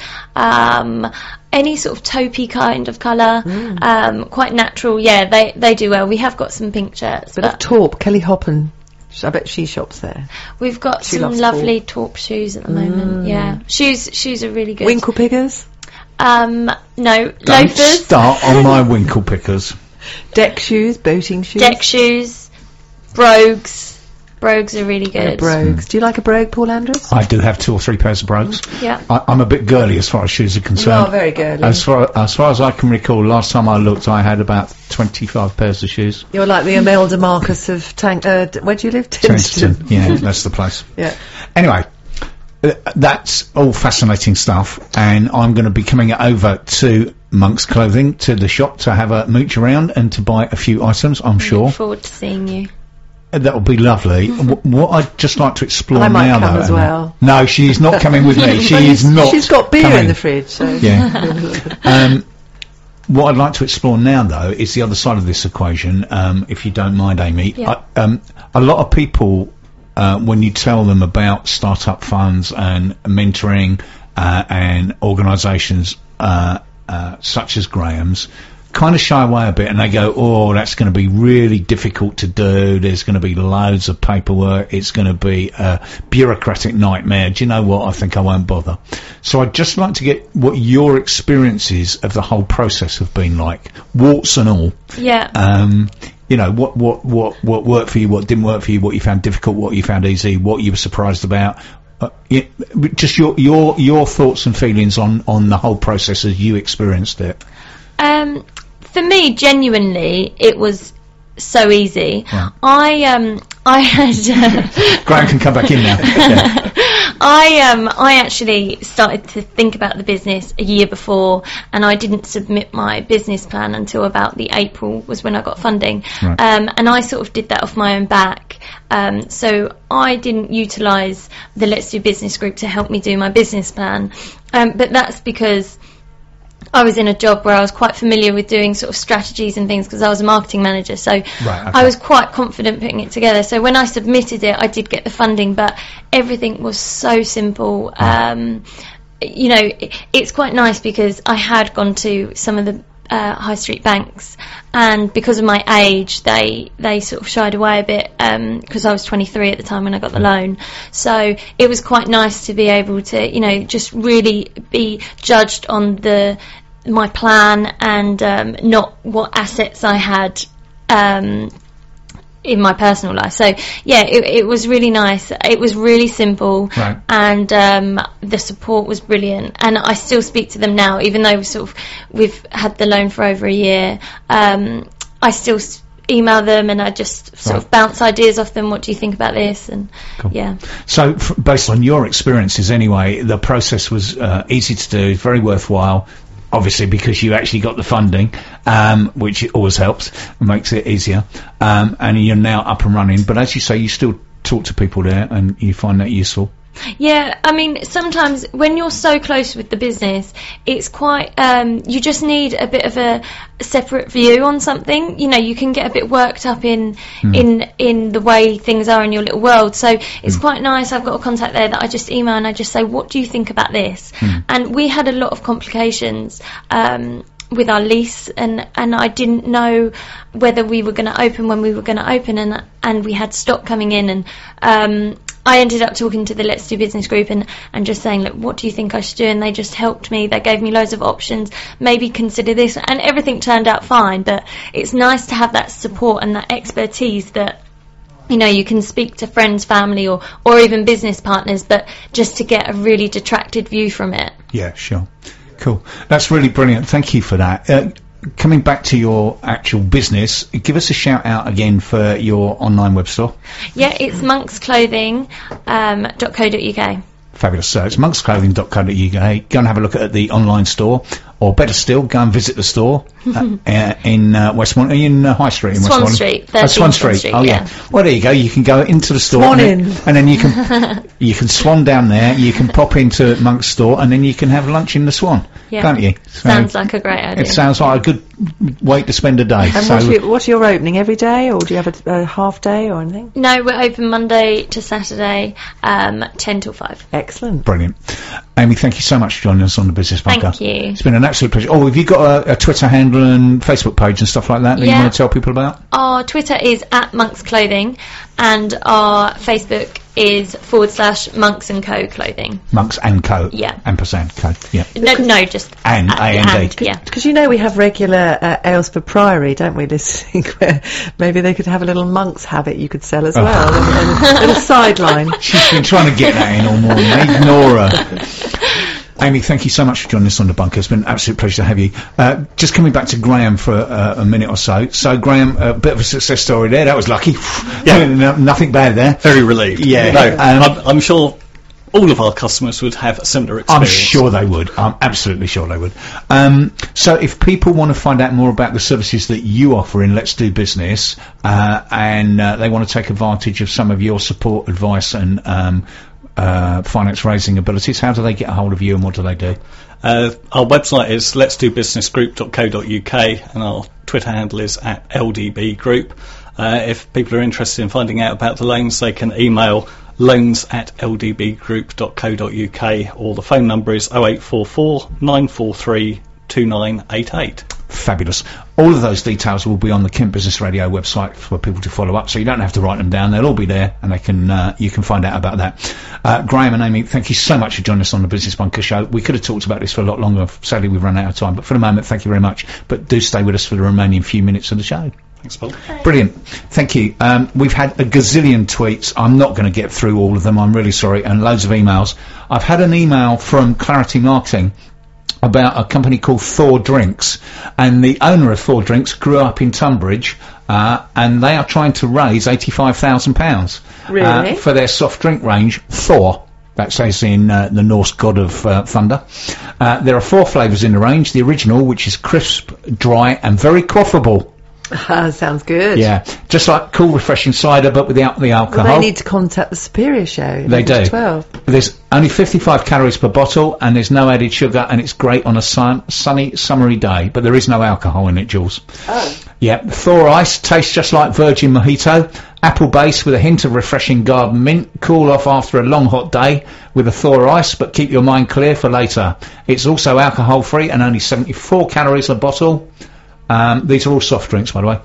any sort of taupey kind of colour, quite natural. Yeah, they do well. We have got some pink shirts. But of taupe, Kelly Hoppen, I bet she shops there. We've got some lovely taupe shoes at the moment. Yeah, shoes are really good. Winkle pickers? No, Don't loafers. start on my winkle pickers. Deck shoes, boating shoes? Deck shoes, brogues. Brogues are really good. Brogues. Do you like a brogue, Paul Andrews? I do have 2 or 3 pairs of brogues. Yeah. I'm a bit girly as far as shoes are concerned. You are very girly. As far as I can recall, last time I looked, I had about 25 pairs of shoes. You're like the Imelda Marcus of where do you live? Tenterton. Yeah, that's the place. Yeah. Anyway, that's all fascinating stuff, and I'm going to be coming over to Monk's Clothing, to the shop, to have a mooch around and to buy a few items, I'm sure. Look forward to seeing you. That would be lovely. What I'd just like to explore I might now, come though, as well. No, she's not coming with me. She is not. She's got beer coming. in the fridge. So. Yeah. What I'd like to explore now, though, is the other side of this equation. If you don't mind, Amy, yeah. A lot of people, when you tell them about startup funds and mentoring and organisations such as Graham's, kind of shy away a bit, and they go, oh, that's going to be really difficult to do, there's going to be loads of paperwork, it's going to be a bureaucratic nightmare. Do you know what, I think I won't bother. So I'd just like to get what your experiences of the whole process have been like, warts and all. Yeah. You know, what worked for you, what didn't work for you, what you found difficult, what you found easy, what you were surprised about. Just your thoughts and feelings on the whole process as you experienced it. For me, genuinely, it was so easy. Yeah. I had Graham can come back in now. Yeah. I actually started to think about the business a year before, and I didn't submit my business plan until about the April was when I got funding. Right. And I sort of did that off my own back. So I didn't utilise the Let's Do Business group to help me do my business plan. But that's because I was in a job where I was quite familiar with doing sort of strategies and things because I was a marketing manager, so I was quite confident putting it together. So when I submitted it, I did get the funding, but everything was so simple. You know, it's quite nice because I had gone to some of the high street banks, and because of my age, they sort of shied away a bit because I was 23 at the time when I got the loan. So it was quite nice to be able to, you know, just really be judged on my plan and not what assets I had in my personal life. So yeah, it was really nice. It was really simple, right. And the support was brilliant. And I still speak to them now, even though we've had the loan for over a year. I still email them, and I just sort of bounce ideas off them. What do you think about this? And yeah. So based on your experiences, anyway, the process was easy to do, very worthwhile. Obviously, because you actually got the funding, which always helps and makes it easier. And you're now up and running. But as you say, you still talk to people there, and you find that useful. Yeah, I mean, sometimes when you're so close with the business, it's quite, you just need a bit of a separate view on something. You know, you can get a bit worked up in the way things are in your little world. So it's quite nice. I've got a contact there that I just email and I just say, what do you think about this? And we had a lot of complications with our lease, and I didn't know whether we were going to open when we were going to open, and we had stock coming in, and I ended up talking to the Let's Do Business group and just saying, look, what do you think I should do? And they just helped me. They gave me loads of options. Maybe consider this. And everything turned out fine. But it's nice to have that support and that expertise that, you know, you can speak to friends, family, or even business partners, but just to get a really detracted view from it. Yeah, sure. Cool. That's really brilliant. Thank you for that. Coming back to your actual business, give us a shout out again for your online web store. Yeah, it's monksclothing.co.uk. Fabulous. So it's monksclothing.co.uk. Go and have a look at the online store, or better still, go and visit the store in Westmoreland, in High Street in Swan Westmoreland. Street. Swan Street. Oh yeah. Well, there you go. You can go into the store, and then you can swan down there. You can pop into Monk's store, and then you can have lunch in the Swan, can't you? Sounds like a great idea. It sounds like a good way to spend a day. And what's your opening every day, or do you have a half day or anything? No, we're open Monday to Saturday, 10 till 5. Excellent. Brilliant. Amy, thank you so much for joining us on the Business Bunker. Thank you. It's been an absolute pleasure. Oh, have you got a Twitter handle and Facebook page and stuff like that you want to tell people about? Our Twitter is @monksclothing, and our Facebook is /Monks and Co clothing. Monks and Co. Yeah. Ampersand Co. Yeah. No, just and A-N-D. Yeah. Because you know we have regular Aylesford Priory, don't we, listening, where maybe they could have a little monk's habit you could sell as well. A little sideline. She's been trying to get that in all morning. Ignore her. Amy, thank you so much for joining us on The Bunker. It's been an absolute pleasure to have you. Just coming back to Graham for a minute or so. So, Graham, a bit of a success story there. That was lucky. Nothing bad there. Very relieved. Yeah. No, I'm sure all of our customers would have a similar experience. I'm sure they would. I'm absolutely sure they would. So if people want to find out more about the services that you offer in Let's Do Business, and they want to take advantage of some of your support, advice and finance raising abilities, how do they get a hold of you and what do they do? Our website is letsdobusinessgroup.co.uk and our Twitter handle is @LDBgroup. If people are interested in finding out about the loans, they can email loans@ldbgroup.co.uk, or the phone number is 0844 943 2988. Fabulous. All of those details will be on the Kent Business Radio website for people to follow up, so you don't have to write them down. They'll all be there, and they can you can find out about that. Graham and Amy, thank you so much for joining us on the Business Bunker Show. We could have talked about this for a lot longer. Sadly, we've run out of time, but for the moment, thank you very much. But do stay with us for the remaining few minutes of the show. Thanks, Paul. Brilliant. Thank you. We've had a gazillion tweets. I'm not going to get through all of them. I'm really sorry. And loads of emails. I've had an email from Clarity Marketing about a company called Thor Drinks, and the owner of Thor Drinks grew up in Tunbridge, and they are trying to raise £85,000 really? For their soft drink range, Thor. That says in the Norse god of thunder. There are 4 flavours in the range. The original, which is crisp, dry, and very quaffable. Sounds good. Yeah, just like cool, refreshing cider, but without the alcohol. Well, they need to contact the Superior Show. They do. 12. There's only 55 calories per bottle, and there's no added sugar, and it's great on a sunny, summery day. But there is no alcohol in it, Jules. Oh. Yeah, Thor Ice tastes just like Virgin Mojito. Apple base with a hint of refreshing garden mint. Cool off after a long hot day with a Thor Ice, but keep your mind clear for later. It's also alcohol free and only 74 calories a bottle. These are all soft drinks, by the way.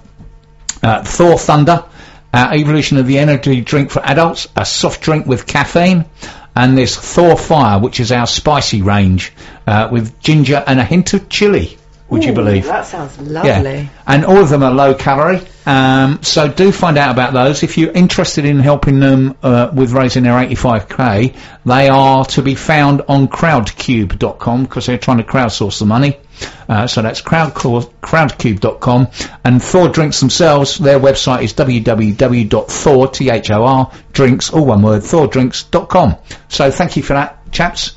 Thor Thunder, evolution of the energy drink for adults, a soft drink with caffeine. And there's Thor Fire, which is our spicy range, with ginger and a hint of chilli, would you believe? That sounds lovely. Yeah. And all of them are low calorie. So do find out about those. If you're interested in helping them with raising their 85k, they are to be found on crowdcube.com, because they're trying to crowdsource the money. So that's crowdcube.com. And Thor Drinks themselves, their website is www.thor, Thor, drinks, all one word, thordrinks.com. So thank you for that, chaps.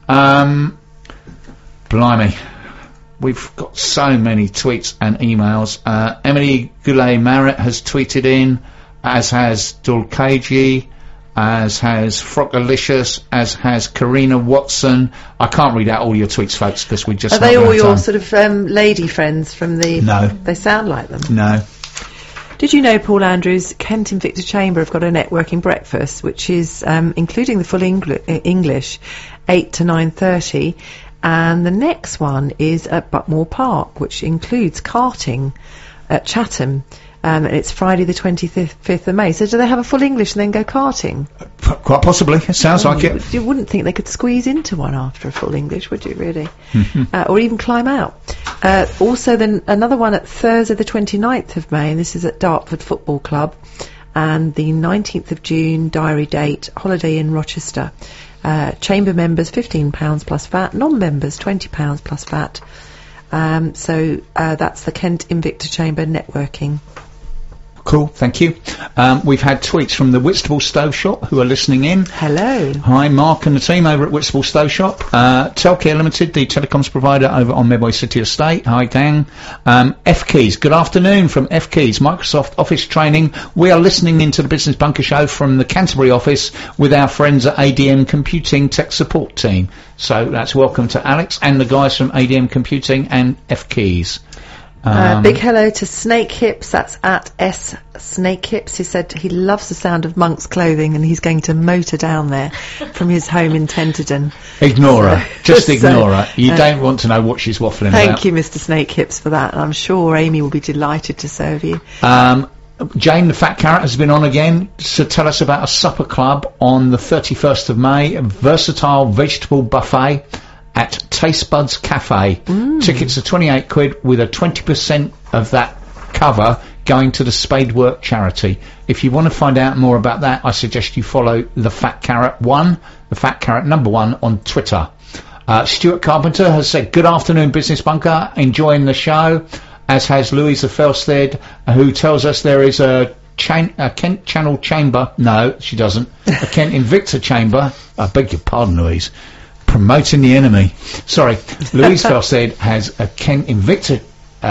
Blimey. We've got so many tweets and emails. Emily Goulet-Marrett has tweeted in, as has Dulkaji, as has Frockalicious, as has Karina Watson. I can't read out all your tweets, folks, because we just... Are they all your sort of lady friends from the... No. They sound like them. No. Did you know, Paul Andrews, Kent Invicta Chamber have got a networking breakfast, which is, including the full English, 8 to 9:30, and the next one is at Buckmore Park, which includes karting at Chatham. And it's Friday the 25th of May. So do they have a full English and then go karting? Quite possibly. It sounds like it. You wouldn't think they could squeeze into one after a full English, would you, really? Or even climb out. Also, then another one at Thursday the 29th of May, and this is at Dartford Football Club. And the 19th of June, diary date, Holiday Inn Rochester. Chamber members £15 plus VAT, non-members £20 plus VAT. So that's the Kent Invicta Chamber networking. Cool, thank you. We've had tweets from the Whitstable Stove Shop who are listening in. Hello. Hi, Mark and the team over at Whitstable Stove Shop. Telcare Limited, the telecoms provider over on Medway City Estate. Hi, gang. F Keys, good afternoon from F Keys, Microsoft Office Training. We are listening into the Business Bunker Show from the Canterbury office with our friends at ADM Computing Tech Support Team. So that's welcome to Alex and the guys from ADM Computing and F Keys. Big hello to Snake Hips, that's at S Snake Hips. He said he loves the sound of Monk's clothing and he's going to motor down there from his home in Tenterden. Ignore her, just ignore her. You don't want to know what she's waffling about. Thank you, Mr. Snake Hips, for that. I'm sure Amy will be delighted to serve you. Jane the Fat Carrot has been on again to tell us about a supper club on the 31st of May, a versatile vegetable buffet at Taste Buds Cafe. Tickets are £28 with a 20% of that cover going to the Spadework charity. If you want to find out more about that, I suggest you follow the Fat Carrot 1, the Fat Carrot number 1 on Twitter. Stuart Carpenter has said, good afternoon, Business Bunker, enjoying the show, as has Louisa Felsted, who tells us there is a Kent Channel Chamber. No, she doesn't. A Kent Invicta Chamber. I beg your pardon, Louise. Promoting the enemy. Sorry. Louise Felsted has a Kent Invicta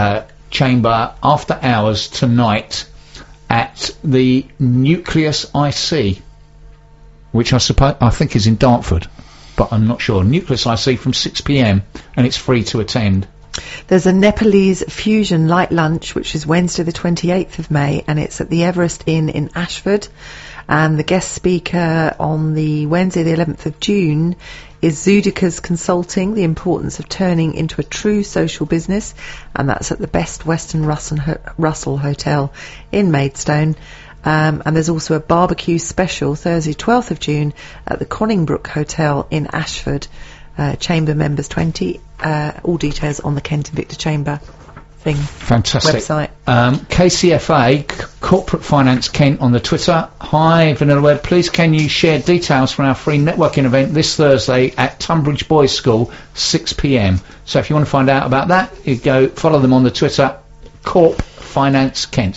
chamber after hours tonight at the Nucleus IC, which I think is in Dartford, but I'm not sure. Nucleus IC from 6 p.m. and it's free to attend. There's a Nepalese fusion light lunch, which is Wednesday the 28th of May, and it's at the Everest Inn in Ashford. And the guest speaker on the Wednesday the 11th of June is Zudica's Consulting, the importance of turning into a true social business, and that's at the Best Western Russell Hotel in Maidstone. And there's also a barbecue special Thursday 12th of June at the Conningbrook Hotel in Ashford. Chamber members 20. All details on the Kent Invicta Chamber thing. Fantastic. Website. KCFA, Corporate Finance Kent on the Twitter. Hi, Vanilla Web. Please can you share details from our free networking event this Thursday at Tunbridge Boys School, 6 p.m. So if you want to find out about that, you go follow them on the Twitter, Corp Finance Kent,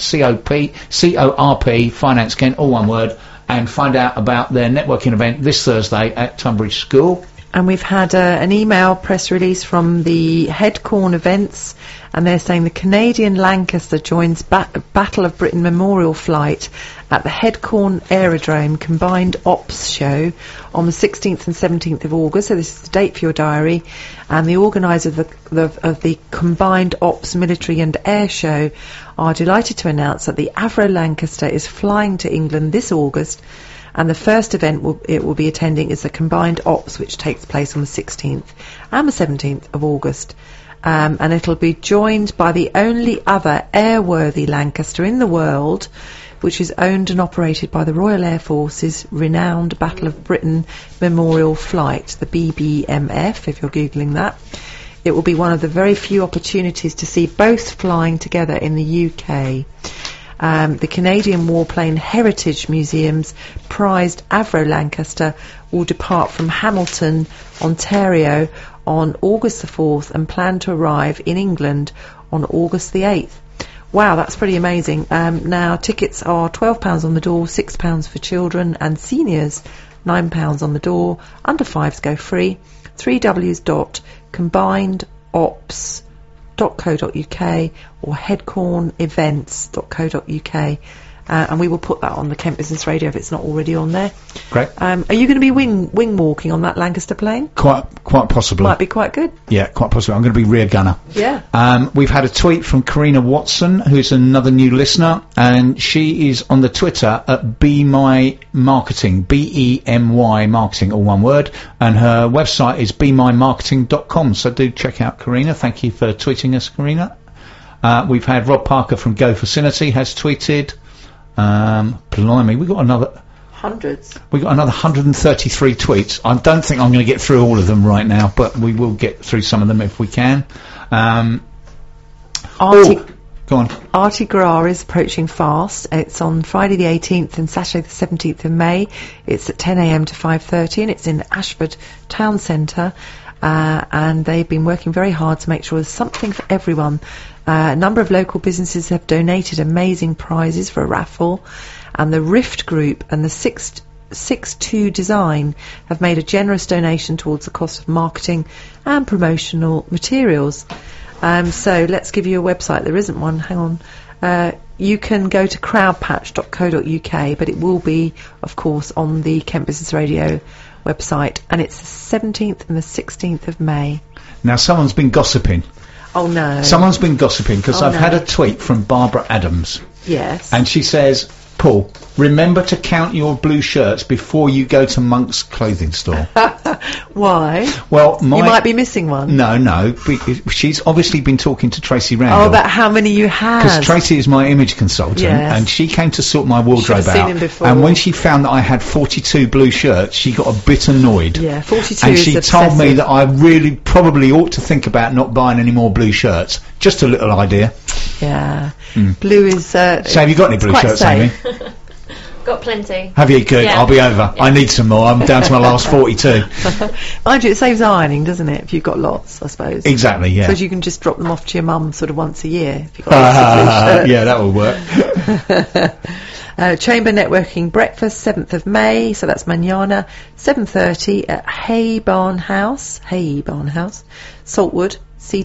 C-O-R-P, Finance Kent, all one word, and find out about their networking event this Thursday at Tunbridge School. And we've had an email press release from the Headcorn events, and they're saying the Canadian Lancaster joins Battle of Britain Memorial Flight at the Headcorn Aerodrome Combined Ops Show on the 16th and 17th of August. So this is the date for your diary. And the organisers of the Combined Ops Military and Air Show are delighted to announce that the Avro Lancaster is flying to England this August. And the first event it will be attending is the Combined Ops, which takes place on the 16th and the 17th of August. And it'll be joined by the only other airworthy Lancaster in the world, which is owned and operated by the Royal Air Force's renowned Battle of Britain Memorial Flight, the BBMF, if you're Googling that. It will be one of the very few opportunities to see both flying together in the UK. The Canadian Warplane Heritage Museum's prized Avro Lancaster will depart from Hamilton, Ontario on August the 4th and plan to arrive in England on August the 8th. Wow, that's pretty amazing. Now, tickets are £12 on the door, £6 for children and seniors, £9 on the door. Under 5s go free. 3Ws.combinedops.co.uk or headcornevents.co.uk, and we will put that on the Kent Business Radio if it's not already on there. Great. Are you going to be wing walking on that Lancaster plane? Quite possibly. Might be quite good. Yeah, quite possibly. I'm going to be rear gunner. Yeah. We've had a tweet from Karina Watson, who's another new listener, and she is on the Twitter at Be My Marketing, B-E-M-Y Marketing, all one word, and her website is bemymarketing.com. So do check out Karina. Thank you for tweeting us, Karina. We've had Rob Parker from Go Vicinity has tweeted. Blimey, we got another... Hundreds. We got another 133 tweets. I don't think I'm going to get through all of them right now, but we will get through some of them if we can. Go on. Artie Gras is approaching fast. It's on Friday the 18th and Saturday the 17th of May. It's at 10 a.m. to 5:30 and it's in Ashford Town Centre. And they've been working very hard to make sure there's something for everyone. A number of local businesses have donated amazing prizes for a raffle, and the Rift Group and the 6-2 Design have made a generous donation towards the cost of marketing and promotional materials. So let's give you a website. There isn't one. Hang on. You can go to crowdpatch.co.uk, but it will be, of course, on the Kent Business Radio website, and it's the 17th and the 16th of May. Now, someone's been gossiping. Oh, no. Someone's been gossiping, because I've had a tweet from Barbara Adams. Yes. And she says, Paul, remember to count your blue shirts before you go to Monk's clothing store. Why? Well, you might be missing one. No. She's obviously been talking to Tracy Randall. Oh, about how many you had. Because Tracy is my image consultant, and she came to sort my wardrobe out. Seen him before. And when she found that I had 42 blue shirts, she got a bit annoyed. Yeah, 42 And is she obsessive. told me that I really probably ought to think about not buying any more blue shirts. Just a little idea. Yeah. Blue is... So have you got any blue shirts, Amy? Got plenty. Have you? Good. Yeah. I'll be over. Yeah. I need some more. I'm down to my last 42. Mind you, it saves ironing, doesn't it, if you've got lots, I suppose. Exactly, yeah. Because you can just drop them off to your mum sort of once a year. If you've got lots of blue shirts. Yeah, that will work. Chamber Networking Breakfast, 7th of May, so that's mañana, 7:30 at Hay Barn House, Saltwood,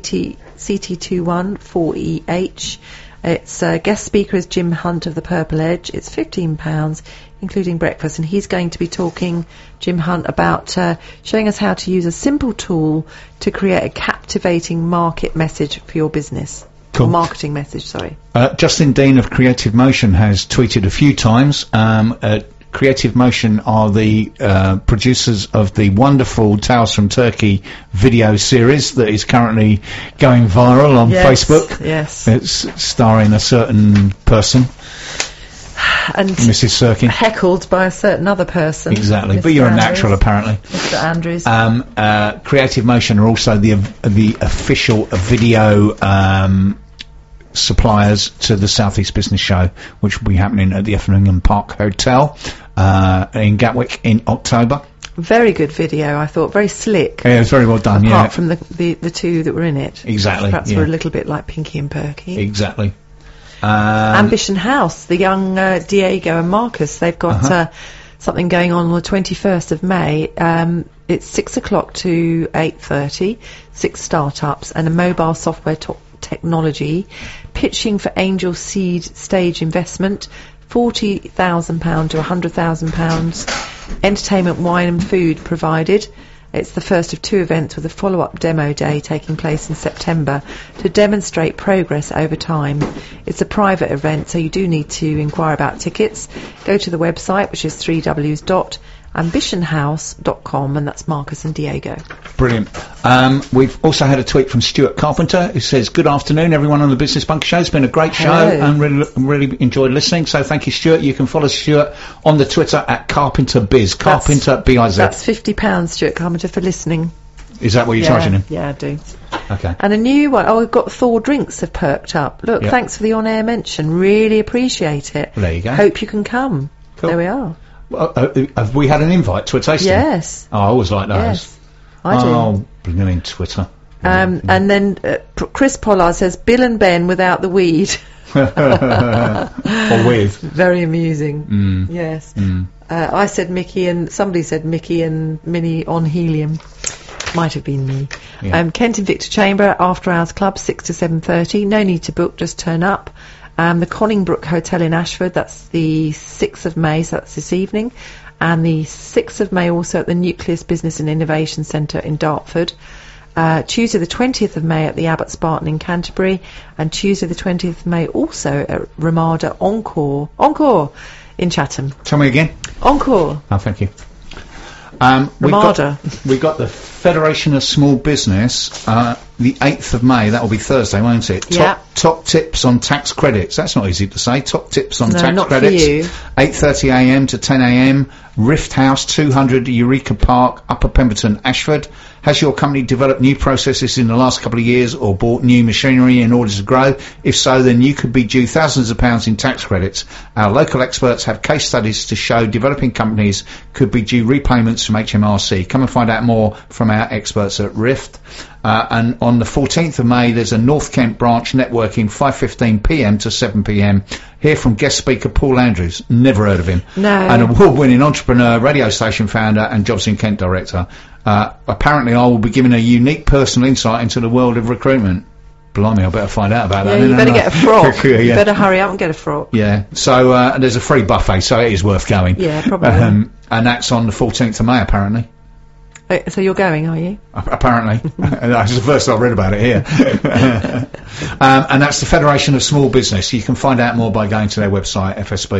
CT21 4EH. Its guest speaker is Jim Hunt of the Purple Edge. It's £15, including breakfast, and he's going to be talking, Jim Hunt, about showing us how to use a simple tool to create a captivating market message for your business. Cool. Or marketing message, sorry. Justin Dean of Creative Motion has tweeted a few times. Creative Motion are the producers of the wonderful Tales from Turkey video series that is currently going viral on Facebook. Yes. It's starring a certain person. And Mrs. Sirkin. Heckled by a certain other person. Exactly. Mr. But you're Andrews. a natural, apparently. Mr. Andrews. Creative Motion are also the official video suppliers to the Southeast Business Show, which will be happening at the Effingham Park Hotel in Gatwick in October. Very good video, I thought. Very slick. Yeah, it was very well done, Apart from the two that were in it. Exactly. Perhaps yeah. were a little bit like Pinky and Perky. Exactly. Ambition House, the young Diego and Marcus, they've got something going on the 21st of May. It's 6 o'clock to 8:30, 6 startups and a mobile software technology, pitching for angel seed stage investment, £40,000 to £100,000, entertainment, wine and food provided. It's the first of 2 events with a follow-up demo day taking place in September to demonstrate progress over time. It's a private event, so you do need to inquire about tickets. Go to the website, which is www.ambitionhouse.com, and that's Marcus and Diego. Brilliant. We've also had a tweet from Stuart Carpenter who says, good afternoon everyone on the Business Bunker Show. It's been a great show and really enjoyed listening, so thank you, Stuart. You can follow Stuart on the Twitter at CarpenterBiz, Carpenter B-I-Z. That's £50, Stuart Carpenter, for listening. Is that what you're charging him? Yeah, I do. Okay. And a new one, we've got Thor Drinks have perked up. Look, thanks for the on-air mention. Really appreciate it. Well, there you go. Hope you can come. Cool. There we are. Well, have we had an invite to a tasting? Yes. Oh, I always like those. Yes, I do. Oh, blimmin' Twitter. And then Chris Pollard says, Bill and Ben without the weed. Or with. Very amusing. Mm. Yes. Mm. I said Mickey, and somebody said Mickey and Minnie on helium. Might have been me. Yeah. Kent and Victor Chamber, After Hours Club, 6 to 7:30. No need to book, just turn up. The Conningbrook Hotel in Ashford, that's the 6th of May, so that's this evening. And the 6th of May also at the Nucleus Business and Innovation Centre in Dartford. Tuesday the 20th of May at the Abbot Spartan in Canterbury. And Tuesday the 20th of May also at Ramada Encore in Chatham. Tell me again. Encore. Oh, thank you. Ramada. We've got the Federation of Small Business the 8th of May. That will be Thursday, won't it? Yeah. Top tips on tax credits. That's not easy to say. Top tips on No, tax not for credits. you. 8:30 a.m. to 10 a.m. Rift House, 200 Eureka Park, Upper Pemberton, Ashford. Has your company developed new processes in the last couple of years or bought new machinery in order to grow? If so, then you could be due thousands of pounds in tax credits. Our local experts have case studies to show developing companies could be due repayments from HMRC. Come and find out more from our experts at Rift. And on the 14th of May, there's a North Kent branch networking, 5:15 p.m. to 7 p.m. Hear from guest speaker Paul Andrews. Never heard of him. No. An award-winning entrepreneur, radio station founder, and Jobs in Kent director. Apparently, I will be giving a unique personal insight into the world of recruitment. Blimey, I better find out about that. You better get a frock. Yeah. You better hurry up and get a frock. Yeah. So there's a free buffet, so it is worth going. Yeah, probably. And that's on the 14th of May, apparently. So you're going, are you? Apparently. That's the first I've read about it here. And that's the Federation of Small Business. You can find out more by going to their website,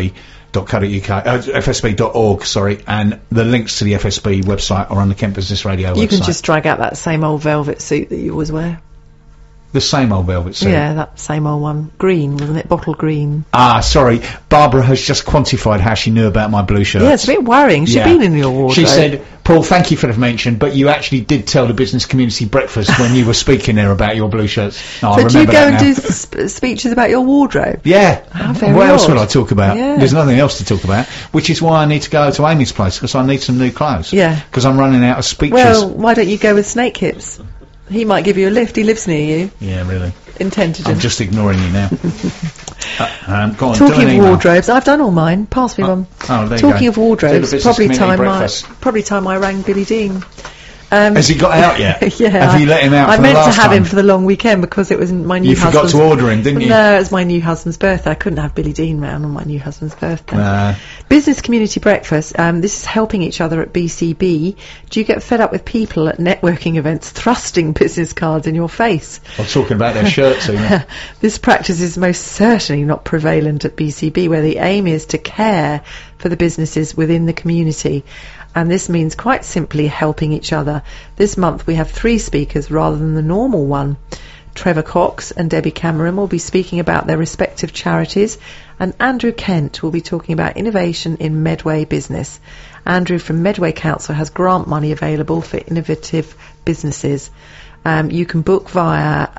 fsb.co.uk, fsb.org, and the links to the FSB website are on the Kent Business Radio website. You can just drag out that same old velvet suit that you always wear. The same old velvet suit? Yeah, that same old one. Green, wasn't it? Bottle green. Sorry. Barbara has just quantified how she knew about my blue shirts. Yeah, it's a bit worrying. She's been in your wardrobe. She said, Paul, thank you for the mention, but you actually did tell the business community breakfast when you were speaking there about your blue shirts. I so do you remember go that and now. do speeches about your wardrobe? Yeah. Very what else odd. will I talk about? Yeah. There's nothing else to talk about, which is why I need to go to Amy's place, because I need some new clothes. Yeah. Because I'm running out of speeches. Well, why don't you go with Snake Hips? He might give you a lift. He lives near you. Yeah, really. In Tenterden. I'm just ignoring you now. Go on, do Talking an of email. wardrobes, I've done all mine. Pass me one. Oh, there you Talking go. of wardrobes, Do the business probably committee breakfast. time I rang Billy Dean. Has he got out yet? Yeah. Have you let him out I for meant the last to have time? him for the long weekend because it was my new You forgot husband's... to order him, didn't you? No, it was my new husband's birthday. I couldn't have Billy Dean round on my new husband's birthday. Business Community Breakfast. This is helping each other at BCB. Do you get fed up with people at networking events thrusting business cards in your face? I'm talking about their shirts, even. This practice is most certainly not prevalent at BCB, where the aim is to care for the businesses within the community. And this means quite simply helping each other. This month we have 3 speakers rather than the normal one. Trevor Cox and Debbie Cameron will be speaking about their respective charities, and Andrew Kent will be talking about innovation in Medway business. Andrew from Medway Council has grant money available for innovative businesses. You can book via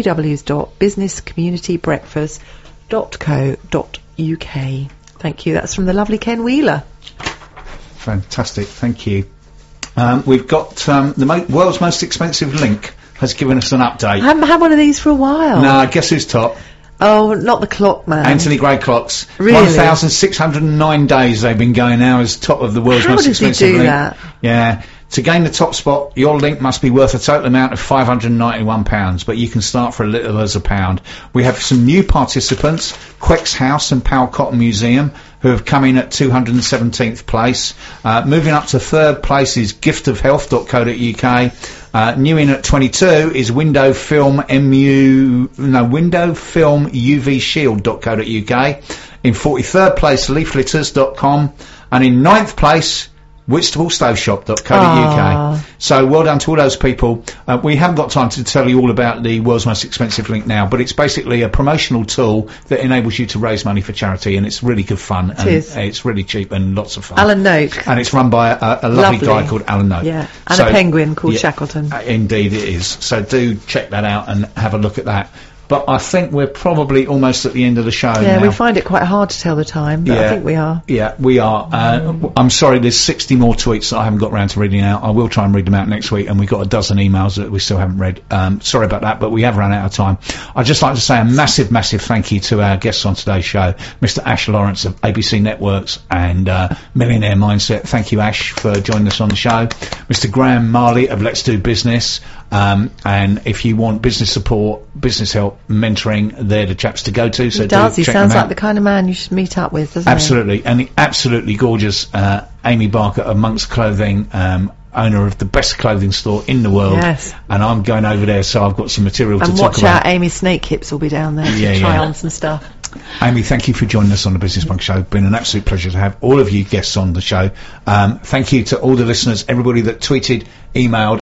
www.businesscommunitybreakfast.co.uk. Thank you. That's from the lovely Ken Wheeler. Fantastic, thank you. We've got the world's most expensive link has given us an update. I haven't had one of these for a while. No, guess who's top? Oh, not the clock man. Anthony Gray Clocks. Really? 1,609 days they've been going now as top of the world's most expensive link. How does he do that? Yeah. To gain the top spot, your link must be worth a total amount of £591, but you can start for as little as £1. We have some new participants, Quex House and Powell Cotton Museum, who have come in at 217th place. Moving up to 3rd place is giftofhealth.co.uk. New in at 22 is windowfilmuvshield.co.uk. In 43rd place, leaflitters.com. And in 9th place, whitstable.staveshop.co.uk. So well done to all those people. We haven't got time to tell you all about the world's most expensive link now, but it's basically a promotional tool that enables you to raise money for charity, and it's really good fun. It is. It's really cheap and lots of fun. Alan Noak. And it's run by a lovely guy called Alan Noak. Yeah, and a penguin called Shackleton. Indeed it is. So do check that out and have a look at that. But I think we're probably almost at the end of the show Yeah, now. we find it quite hard to tell the time, but I think we are. Yeah, we are. I'm sorry, there's 60 more tweets that I haven't got round to reading out. I will try and read them out next week, and we've got a dozen emails that we still haven't read. Sorry about that, but we have run out of time. I'd just like to say a massive, massive thank you to our guests on today's show, Mr. Ash Lawrence of ABC Networks and Millionaire Mindset. Thank you, Ash, for joining us on the show. Mr. Graham Marley of Let's Do Business. And if you want business support, business help, mentoring, they're the chaps to go to. So He does. He check sounds them out. like the kind of man you should meet up with, doesn't Absolutely. And the absolutely gorgeous Amy Barker of Monk's Clothing, owner of the best clothing store in the world. Yes. And I'm going over there, so I've got some material he? to And talk watch about. out, Amy Snake Hips will be down there Yeah, to try yeah. on some stuff. Amy, thank you for joining us on the Business Punk Show. Been an absolute pleasure to have all of you guests on the show. Thank you to all the listeners, everybody that tweeted, emailed